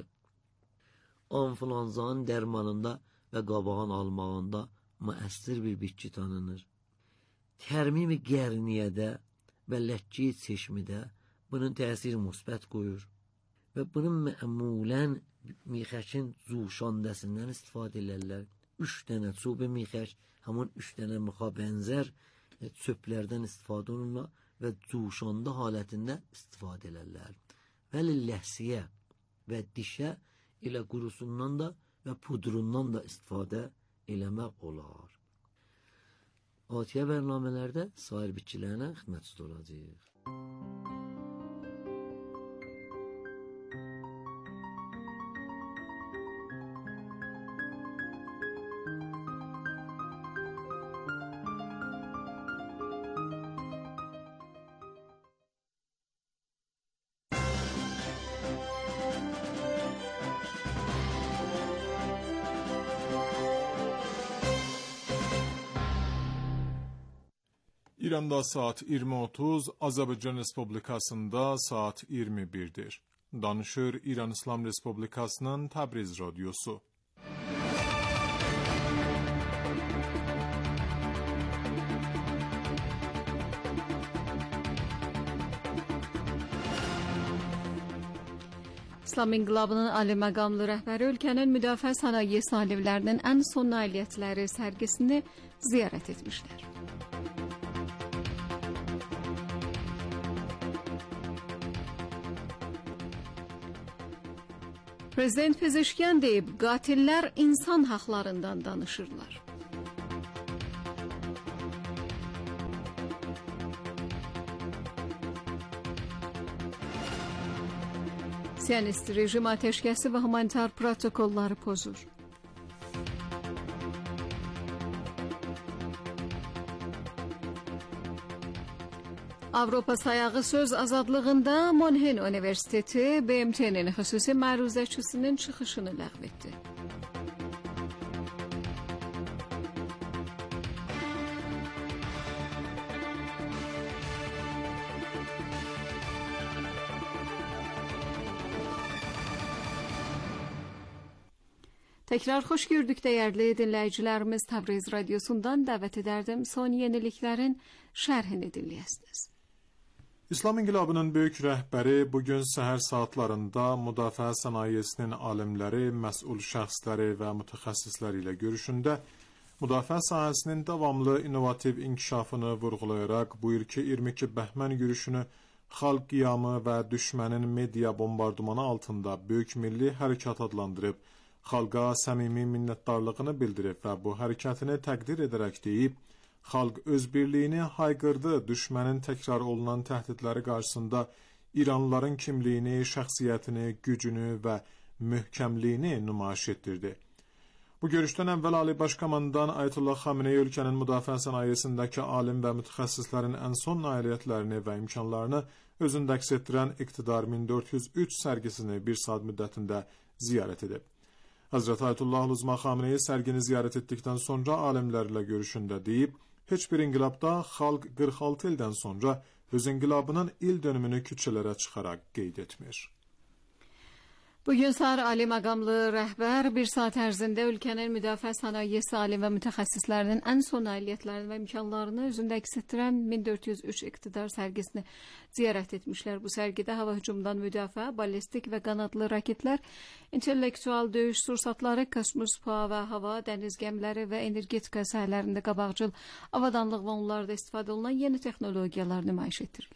Anflanzanın dərmanında və qabağın almağında müəssir bir bitki tanınır. Tərmimi qərniyyədə və ləkki çeşmidə bunun təsiri müsbət qoyur və bunun məmulən mixəkin cuşandəsindən istifadə elərlər. 3 dənə çubi mixək, həmin 3 dənə mixa bənzər çöplərdən istifadə olunurlar və cuşanda halətində istifadə elərlər. Vəli ləhsiyə və dişə elə qurusundan da və pudrundan da istifadə eləmək olar. Atiyə bərnamələrdə sair bitkilərinə xidmətçi olacaq. İranda saat 20:30, Azərbaycan Respublikasında saat 21'dir. Danışır İran İslam Respublikasının Təbriz Radyosu. İslam İnqilabının ali məqamlı rəhbəri ölkənin müdafiə sənayesi alimlərinin ən son nailiyyətləri sərgisini ziyarət etmişlər. Prezident Pezeşkiyan deyib, qatillər insan haqlarından danışırlar. Siyonist rejim ateşkəsi və humanitar protokolları pozur. Avropa sayağı söz azadlığında Monhen Universiteti BMT-nin xüsusi məruzəçisinin çıxışını ləğv etdi. Tekrar hoş gördük değerli dinleyicilerimiz. Təbriz Radyosu'ndan dəvət edərdim son yeniliklərin şərhini dinləyəsiniz. İslam İnqilabının böyük rəhbəri bugün səhər saatlarında müdafiə sənayesinin alimləri, məsul şəxsləri və mütəxəssisləri ilə görüşündə müdafiə sahəsinin davamlı innovativ inkişafını vurğulayaraq bu ilki 22 bəhmən yürüşünü xalq qiyamı və düşmənin media bombardımanı altında böyük milli hərəkat adlandırıb, xalqa səmimi minnətdarlığını bildirib və bu hərəkətini təqdir edərək deyib, xalq öz birliyini hayqırdı, düşmənin təkrar olunan təhdidləri qarşısında İranlıların kimliyini, şəxsiyyətini, gücünü və möhkəmliyini nümayiş etdirdi. Bu görüşdən əvvəl Ali Başkomandan Ayətullah Xameneyi ölkənin müdafiə sənayesindəki alim və mütəxəssislərin ən son nailiyyətlərini və imkanlarını özündə əks etdirən İqtidar 1403 sərgisini bir saat müddətində ziyarət edib. Hazreti Ayətullah Uzma Xameneyi sərgini ziyarət etdikdən sonra alimlərlə görüşündə deyib, heç bir inqilabda xalq 46 ildən sonra öz inqilabının il dönümünü küçələrə çıxaraq qeyd etmir. Bugün səhər ali məqamlı rəhbər bir saat ərzində ölkənin müdafiə sənayesi alim və mütəxəssislərinin ən son nailiyyətlərini və imkanlarını özündə əks etdirən 1403 iqtidar sərgisini ziyarət etmişlər. Bu sərgidə hava hücumundan müdafiə, ballistik və qanadlı raketlər, intellektual döyüş sursatları, kosmos və hava, dəniz gəmiləri və energetika sahələrində qabaqcıl avadanlıq və onlarda istifadə olunan yeni texnologiyalar nümayiş etdirilir.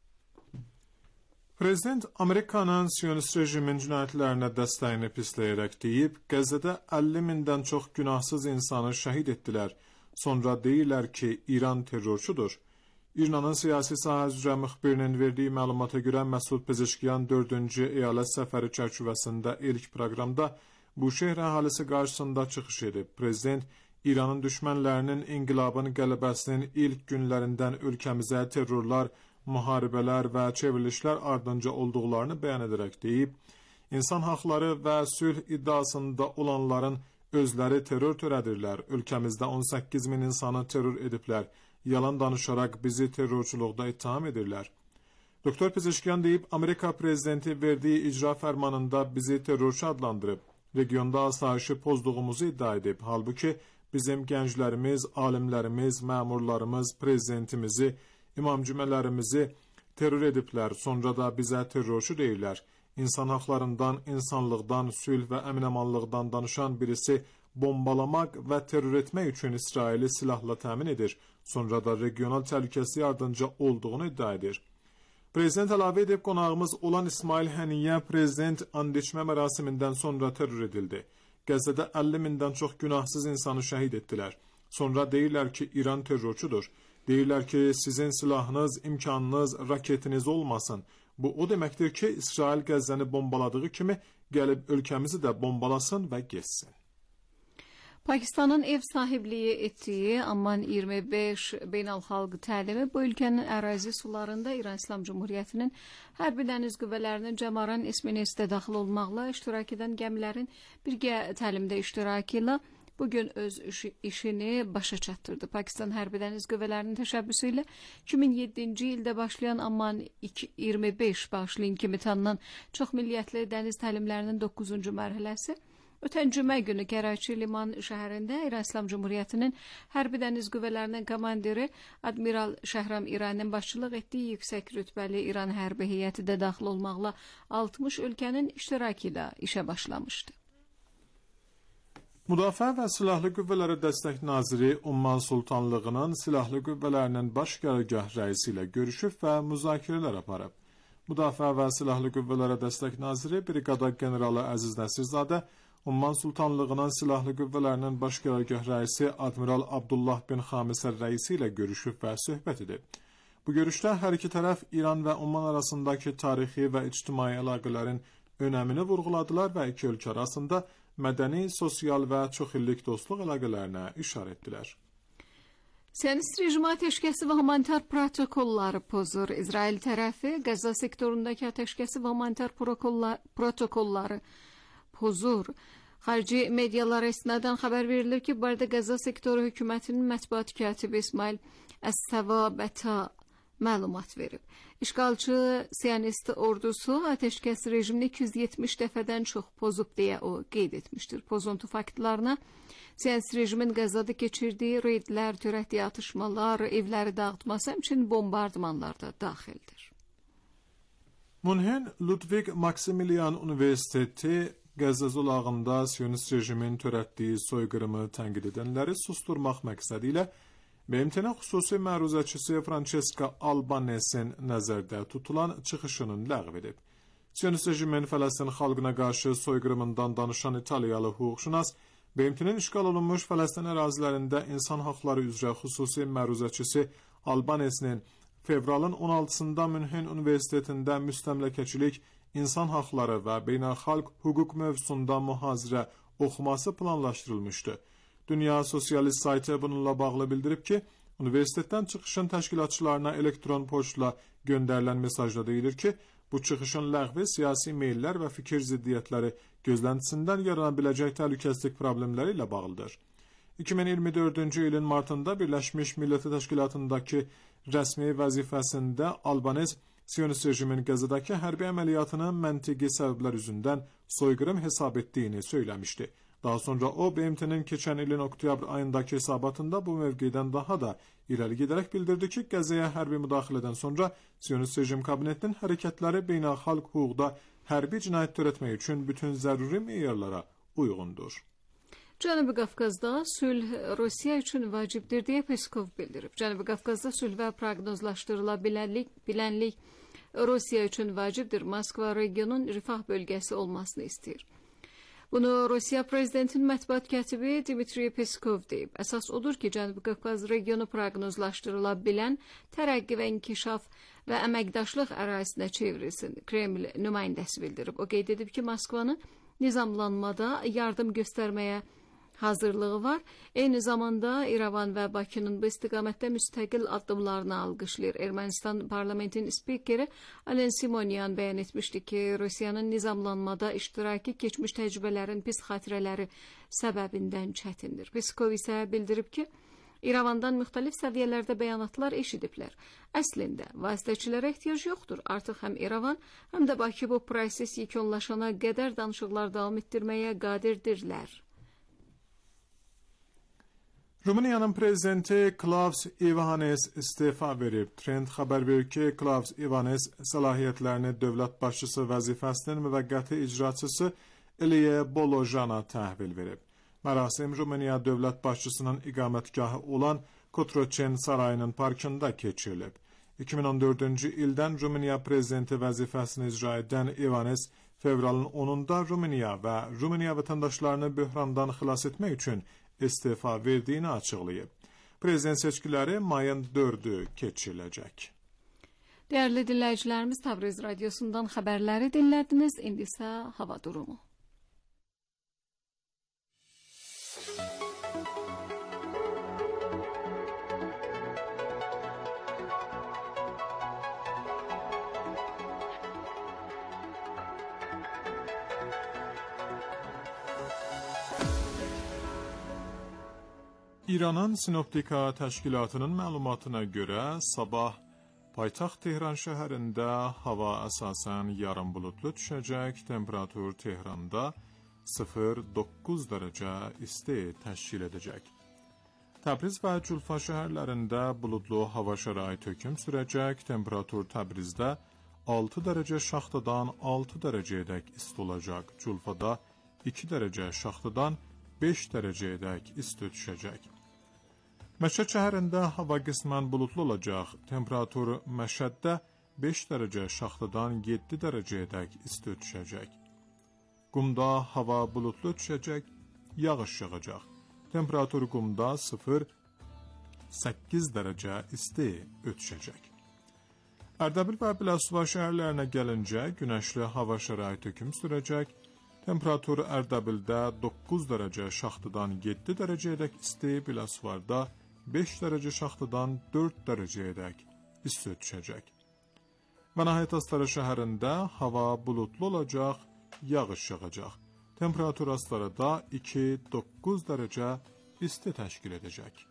Prezident Amerikanın Siyonist rejimin cinayətlərinə dəstəyini pisləyərək deyib, Qəzzədə 50 mindən çox günahsız insanı şəhid etdilər. Sonra deyirlər ki, İran terrorçudur. İranın siyasi sahə üzrə müxbirinin verdiyi məlumata görə Məsud Pezeşkiyan 4-cü əyalət səfəri çərçivəsində ilk proqramda bu şəhər əhalisi qarşısında çıxış edib. Prezident İranın düşmənlərinin inqilabın qələbəsinin ilk günlərindən ölkəmizə terrorlar, müharibələr və çevrilişlər ardınca olduqlarını bəyan edərək deyib, insan haqları və sülh iddiasında olanların özləri terror törədirlər, ölkəmizdə 18 min insanı terror ediblər, yalan danışaraq bizi terrorçuluqda ittiham edirlər. Doktor Pezeşkiyan deyib, Amerika prezidenti verdiyi icra fərmanında bizi terrorçu adlandırıb, regionda asayişi pozduğumuzu iddia edib, halbuki bizim gənclərimiz, alimlərimiz, məmurlarımız, prezidentimizi, imamcümələrimizi terror ediblər, sonra da bizə terrorçu deyirlər. İnsan haqlarından, insanlıqdan, sülh və əmin-amanlıqdan danışan birisi bombalamaq və terror etmək üçün İsraili silahla təmin edir. sonra da regional təhlükəsizlik ardınca olduğunu iddia edir. Prezident əlavə edib, qonağımız olan İsmail Həniyyə prezident and içmə mərasimindən sonra terror edildi. Qəzzədə 50 mindən çox günahsız insanı şəhid etdilər. Sonra deyirlər ki, İran terrorçudur. Deyirlər ki, sizin silahınız, imkanınız, raketiniz olmasın. Bu o deməkdir ki, İsrail Qəzzəni bombaladığı kimi gəlib ölkəmizi də bombalasın və geçsin. Pakistanın ev sahibliği ettiği Amman 25 beynəlxalq təlimi bu ülkenin ərazi sularında İran İslam Cumhuriyyətinin hərbi dəniz qüvvələrinin Cəmaran ismini daxil olmaqla iştirak edən gəmilərin birgə təlimdə iştirakı ilə bugün öz işini başa çatdırdı. Pakistan hərbi dəniz qüvvələrinin təşəbbüsü ilə 2007-ci ildə başlayan Amman 25 başlayın kimi tanınan çoxmilliyyətli dəniz təlimlərinin 9-cu mərhələsi ötən cümə günü Kəraçi liman şəhərində İran İslam Cumhuriyyətinin hərbi dəniz qüvvələrinin komandiri Admiral Şəhram İraninin başçılıq etdiyi yüksək rütbəli İran hərbi heyəti də daxil olmaqla 60 ölkənin iştirakı ilə işə başlamışdı. Müdafiə və Silahlı Qüvvələrə Dəstək Naziri Umman Sultanlığının Silahlı Qüvvələrinin baş qərargah rəisi ilə görüşüb və müzakirələr aparıb. Müdafiə və Silahlı Qüvvələrə Dəstək Naziri Briqada Generalı Əziz Nəsirzadə Umman Sultanlığının Silahlı Qüvvələrinin baş qərargah rəisi Admiral Abdullah bin Xamisər rəisi ilə görüşüb və söhbət edib. Bu görüşdə hər iki tərəf İran və Umman arasındakı tarixi və ictimai əlaqələrin önəmini vurğuladılar və iki ölkə arasında mədəni, sosial və çoxillik dostluq əlaqələrinə işarə etdilər. Siyonist rejimi ateşkəsi və humanitar protokolları pozur. İsrail tərəfi Qəzza sektorundakı ateşkəsi və humanitar protokolları pozur. Xarici medialara istinadən xəbər verilir ki, bu arada Qəzza sektoru hökumətinin mətbuat katibi İsmail Əs-Səvabətə məlumat verib. İşğalçı Siyonist ordusu ateşkəs rejimini 270 dəfədən çox pozub deyə o qeyd etmişdir. Pozuntu faktlarına Siyonist rejimin Qəzzada keçirdiyi reydlər, törətdiyi atışmalar, evləri dağıtması, həmçinin bombardmanlar da daxildir. Münhen Ludwig Maximilian Universiteti Qəzza zolağında Siyonist rejimin törətdiyi soyqırımı tənqid edənləri susturmaq məqsədi ilə BMT-nin xüsusi məruzəçisi Francesca Albanese'nin nəzərdə tutulan çıxışının ləğv edib. Siyonist rejimin Fələstin xalqına qarşı soyqırımından danışan İtaliyalı hüquqşünas, BMT-nin işğal olunmuş Fələstin ərazilərində insan haqları üzrə xüsusi məruzəçisi Albanese'nin fevralın 16-sında Münhen Universitetində müstəmləkəçilik, insan haqları və beynəlxalq hüquq mövzusunda mühazirə oxuması planlaşdırılmışdı. Dünya Sosialist saytı bununla bağlı bildirib ki, universitetdən çıxışın təşkilatçılarına elektron poçtla göndərilən mesajda deyilir ki, bu çıxışın ləğvi siyasi meyllər və fikir ziddiyyətləri gözləntisindən yarana biləcək təhlükəsizlik problemləri ilə bağlıdır. 2024-cü ilin martında Birləşmiş Millətlər Təşkilatındakı rəsmi vəzifəsində Albanez Siyonist rejimin Qəzzadakı hərbi əməliyyatını məntiqi səbəblər üzündən soyqırım hesab etdiyini söyləmişdi. Daha sonra o, BMT-nin keçən ilin oktyabr ayındakı hesabatında bu mövqedən daha da irəli gedərək bildirdi ki, Qəzzaya hərbi müdaxilədən sonra Siyonist rejim kabinetinin hərəkətləri beynəlxalq hüquqda hərbi cinayət törətmək üçün bütün zəruri meyarlara uyğundur. Cənubi Qafqazda sülh Rusiya üçün vacibdir deyə Peskov bildirib. Cənubi Qafqazda sülh və proqnozlaşdırıla bilənlik Rusiya üçün vacibdir. Moskva regionun rifah bölgəsi olmasını istəyir. Bunu Rusiya prezidentinin mətbuat katibi Dmitri Peskov deyib. Əsas odur ki, Cənubi Qafqaz regionu proqnozlaşdırıla bilən tərəqqi və inkişaf və əməkdaşlıq ərazisinə çevrilsin. Kreml nümayəndəsi bildirib. O qeyd edib ki, Moskvanın nizamlanmada yardım göstərməyə hazırlığı var. Eyni zamanda İrəvan və Bakının bu istiqamətdə müstəqil addımlarını alqışlayır. Ermənistan parlamentinin spikeri Alen Simonyan bəyan etmişdi ki, Rusiyanın nizamlanmada iştiraki keçmiş təcrübələrin pis xatirələri səbəbindən çətindir. Peskov isə bildirib ki, İrəvandan müxtəlif səviyyələrdə bəyanatlar eşidiblər. Əslində, vasitəçilərə ehtiyac yoxdur. Artıq həm İrəvan, həm də Bakı bu proses yekunlaşana qədər danışıqlar davam etdirməyə qadirdirlər. Rumıniyanın prezidenti Klaus Iohannis istefa verib. Trend xəbər verir ki, Klaus Iohannis səlahiyyətlərini dövlət başçısı vəzifəsinin müvəqqəti icraçısı Iliye Bolojana təhvil verib. Mərasim Rumıniya dövlət başçısının iqamətgahı olan Kotroçen sarayının parkında keçirilib. 2014-cü ildən Rumıniya prezidenti vəzifəsini icra edən Iohannis fevralın 10-da Rumıniya və Rumıniya vətəndaşlarını böhrandan xilas etmək üçün istifa verdiyini açıqlayıb. Prezident seçkiləri mayın 4-ü keçiriləcək. Değerli dinleyicilerimiz, Tabriz Radyosu'ndan haberleri dinlediniz. İndi ise hava durumu. İranın Sinoptika təşkilatının məlumatına görə sabah paytaxt Tehran şəhərində hava əsasən yarım bulutlu düşəcək, temperatur Tehranda 0-9 dərəcə isti təşkil edəcək. Təbriz və Culfa şəhərlərində bulutlu hava şəraiti hökm sürəcək, temperatur Təbrizdə 6 dərəcə şaxtadan 6 dərəcəyədək isti olacaq, Culfada 2 dərəcə şaxtadan 5 dərəcəyədək isti düşəcək. Məşəd şəhərində hava qismən bulutlu olacaq, temperatur Məşəddə 5 dərəcə şaxtadan 7 dərəcəyədək isti düşəcək. Qumda hava bulutlu düşəcək, yağış yağacaq. Temperatur Qumda 0-8 dərəcə isti ötüşəcək. Ərdəbil və Biləsuvar şəhərlərinə gəlincə günəşli hava şəraiti hökm sürəcək. Temperatur Ərdəbildə 9 dərəcə şaxtadan 7 dərəcəyədək isti, Biləsuvarda 5 dərəcə şaxtadan 4 dərəcəyədək isti düşəcək. Vənahiyət Astara şəhərində hava bulutlu olacaq, yağış yağacaq. Temperatur Astarada 2-9 dərəcə isti təşkil edəcək.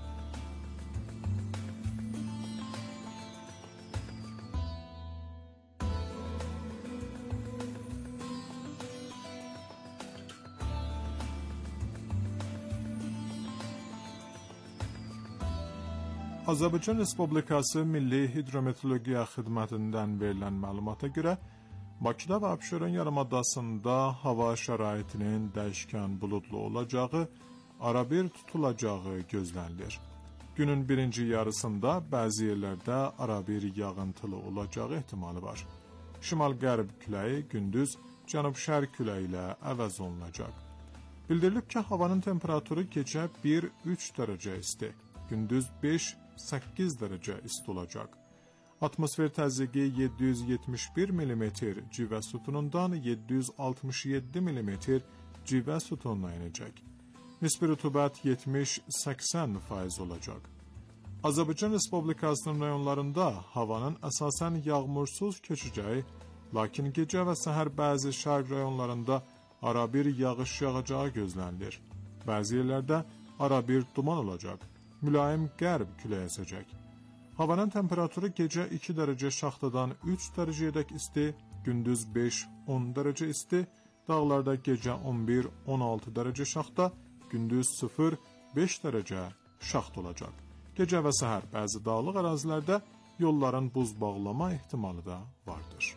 Azərbaycan Respublikası Milli Hidrometeorologiya Xidmətindən verilən məlumata görə Bakıda və Abşeron yarımadasında hava şəraitinin dəyişkən buludlu olacağı, arabir tutulacağı gözlənilir. Günün birinci yarısında bəzi yerlərdə arabir yağıntılı olacağı ehtimalı var. Şimal-qərb küləyi gündüz cənub-şərq küləyi ilə əvəz olunacaq. Bildirilib ki, havanın temperaturu gecə 1-3 dərəcə isti, gündüz 5-8 dərəcə isti olacaq. Atmosfer təzyiqi 771 mm civə sütunundan 767 mm civə sütununa inəcək. Nisbi rütubət 70-80% olacaq. Azərbaycan Respublikasının rayonlarında havanın əsasən yağmursuz keçəcəyi, lakin gecə və səhər bəzi şərq rayonlarında arabir yağış yağacağı gözlənilir. Bəzi yerlərdə arabir duman olacaq. Mülayim qərb küləyi əsəcək. Havanın temperaturu gecə 2 dərəcə şaxtadan 3 dərəcəyədək isti, gündüz 5-10 dərəcə isti, dağlarda gecə 11-16 dərəcə şaxta, gündüz 0-5 dərəcə şaxt olacaq. Gecə və səhər bəzi dağlıq ərazilərdə yolların buz bağlama ehtimalı da vardır.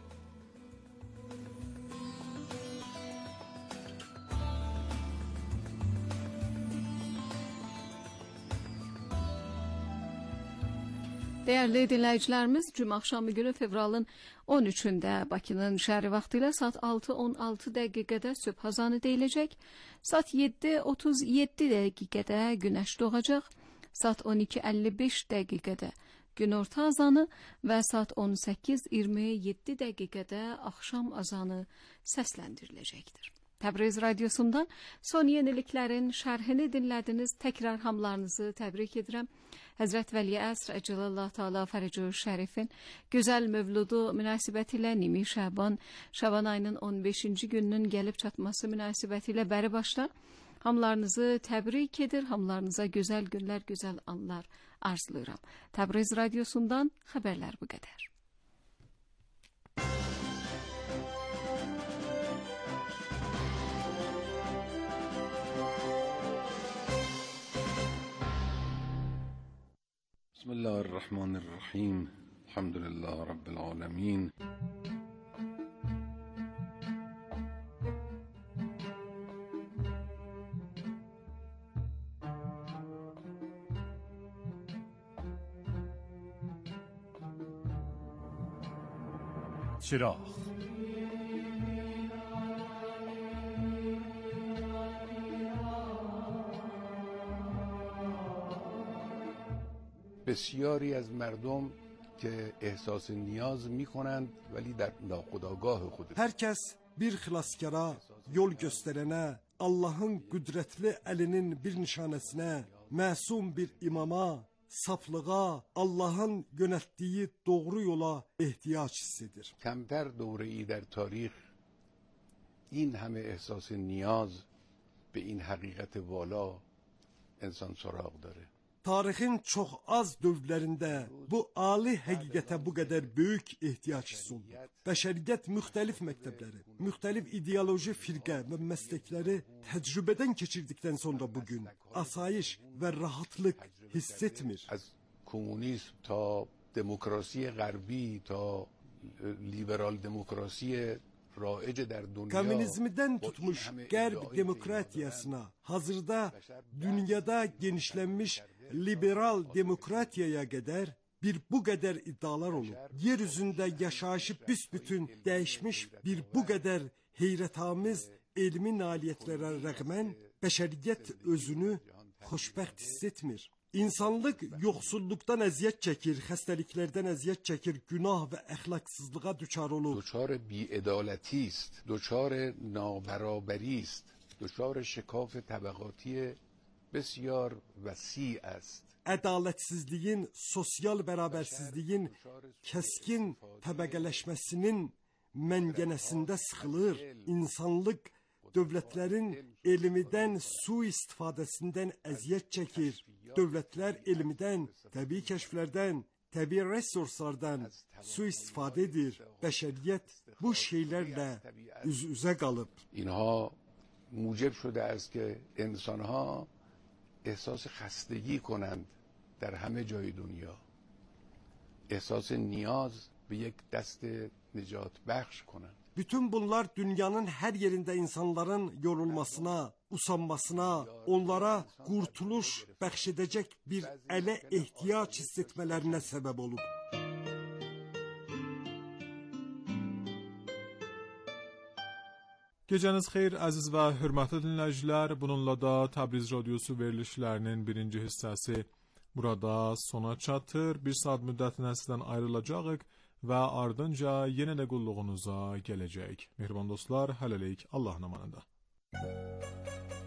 Değerli dinleyicilerimiz, Cuma akşamı günü fevralın 13'ünde Bakı'nın şəhəri vaxtı ilə saat 6:16 dəqiqədə sübh azanı deyiləcək. Saat 7:37 dəqiqədə günəş doğacaq. Saat 12:55 dəqiqədə günorta azanı və saat 18:27 dəqiqədə axşam azanı səsləndiriləcəkdir. Təbriz Radyosu'ndan son yeniliklərin şərhini dinlədiniz. Təkrar hamlarınızı təbrik edirəm. Həzrət Vəli Əsr Əcəlallah Teala Fərəcü Şərifin gözəl mövludu münasibətilə Nimi Şaban ayının 15-ci gününün gəlib çatması münasibətilə bəri başdan hamlarınızı təbrik edir. Hamlarınıza gözəl günlər, gözəl anlar arzulayıram. Təbriz Radyosu'ndan xəbərlər bu qədər. Bismillahirrahmanirrahim. Elhamdülillah Rabbil alemin. چراغ. بسیاری از مردم که احساس نیaz میکنند ولی در ناخودآگاه خود. Herkes bir xilaskara, yol gösterene, Allah'ın qüdrətli əlinin bir nişanəsinə, məsum bir imama, saflığa, Allah'ın yönəltdiyi doğru yola ehtiyac hissedilir. کمتر دوره‌ای در تاریخ این همه احساس نیاز به این حقیقت والا انسان سراغ داره. Tarixin çox az dövrlərində bu ali həqiqətə bu qədər böyük ehtiyac hissi oldu. Bəşəriyyət müxtəlif məktəbləri, müxtəlif ideoloji firqə və məsləkləri təcrübədən keçirdikdən sonra bugün asayiş və rahatlıq hiss etmir. از کمونیسم تا دموکراسی غربی تا لیبرال دموکراسی رایج در دنیا، Komünizmdən tutmuş qərb demokratiyasına, hazırda dünyada genişlənmiş liberal demokratiyaya qədər bir bu qədər iddialar olub. Yer üzündə yaşayışı büsbütün dəyişmiş bir bu qədər heyrətamiz elmi nailiyyətlərə rəğmən bəşəriyyət özünü xoşbəxt hiss etmir. İnsanlıq yoxsulluqdan əziyyət çəkir, xəstəliklərdən əziyyət çəkir, günah və əxlaqsızlığa düçar olur. دچار بی‌عدالتی است، دچار نابرابری است، دچار شکاف طبقاتی بسیار وسیع است. Ədalətsizliyin, sosial bərabərsizliyin kəskin təbəqələşməsinin məngənəsində sıxılır. İnsanlıq dövlətlərin elmidən sui-istifadəsindən əziyyət çəkir. Dövlətlər elmidən, təbii kəşflərdən, təbii resurslardan sui-istifadə edir. Bəşəriyyət bu şeylərlə üz-üzə qalıb. اینها موجب شده است که انسانها احساس خستگی کنند در همه جای دنیا، احساس نیاز به یک دست نجات بخش کنند. Bütün bunlar dünyanın hər yerində insanların yorulmasına, usanmasına, onlara qurtuluş bəxş edəcək bir ələ ehtiyac hiss etmələrinə səbəb olub. Gecəniz xeyir əziz və hörmətli dinləyicilər. Bununla da Təbriz Radiosu verilişlərinin birinci hissəsi burada sona çatır. Bir saat müddətinə sizdən ayrılacağıq və ardınca yenə də qulluğunuza gələcək. Mehriban dostlar, hələlik Allahın amanında.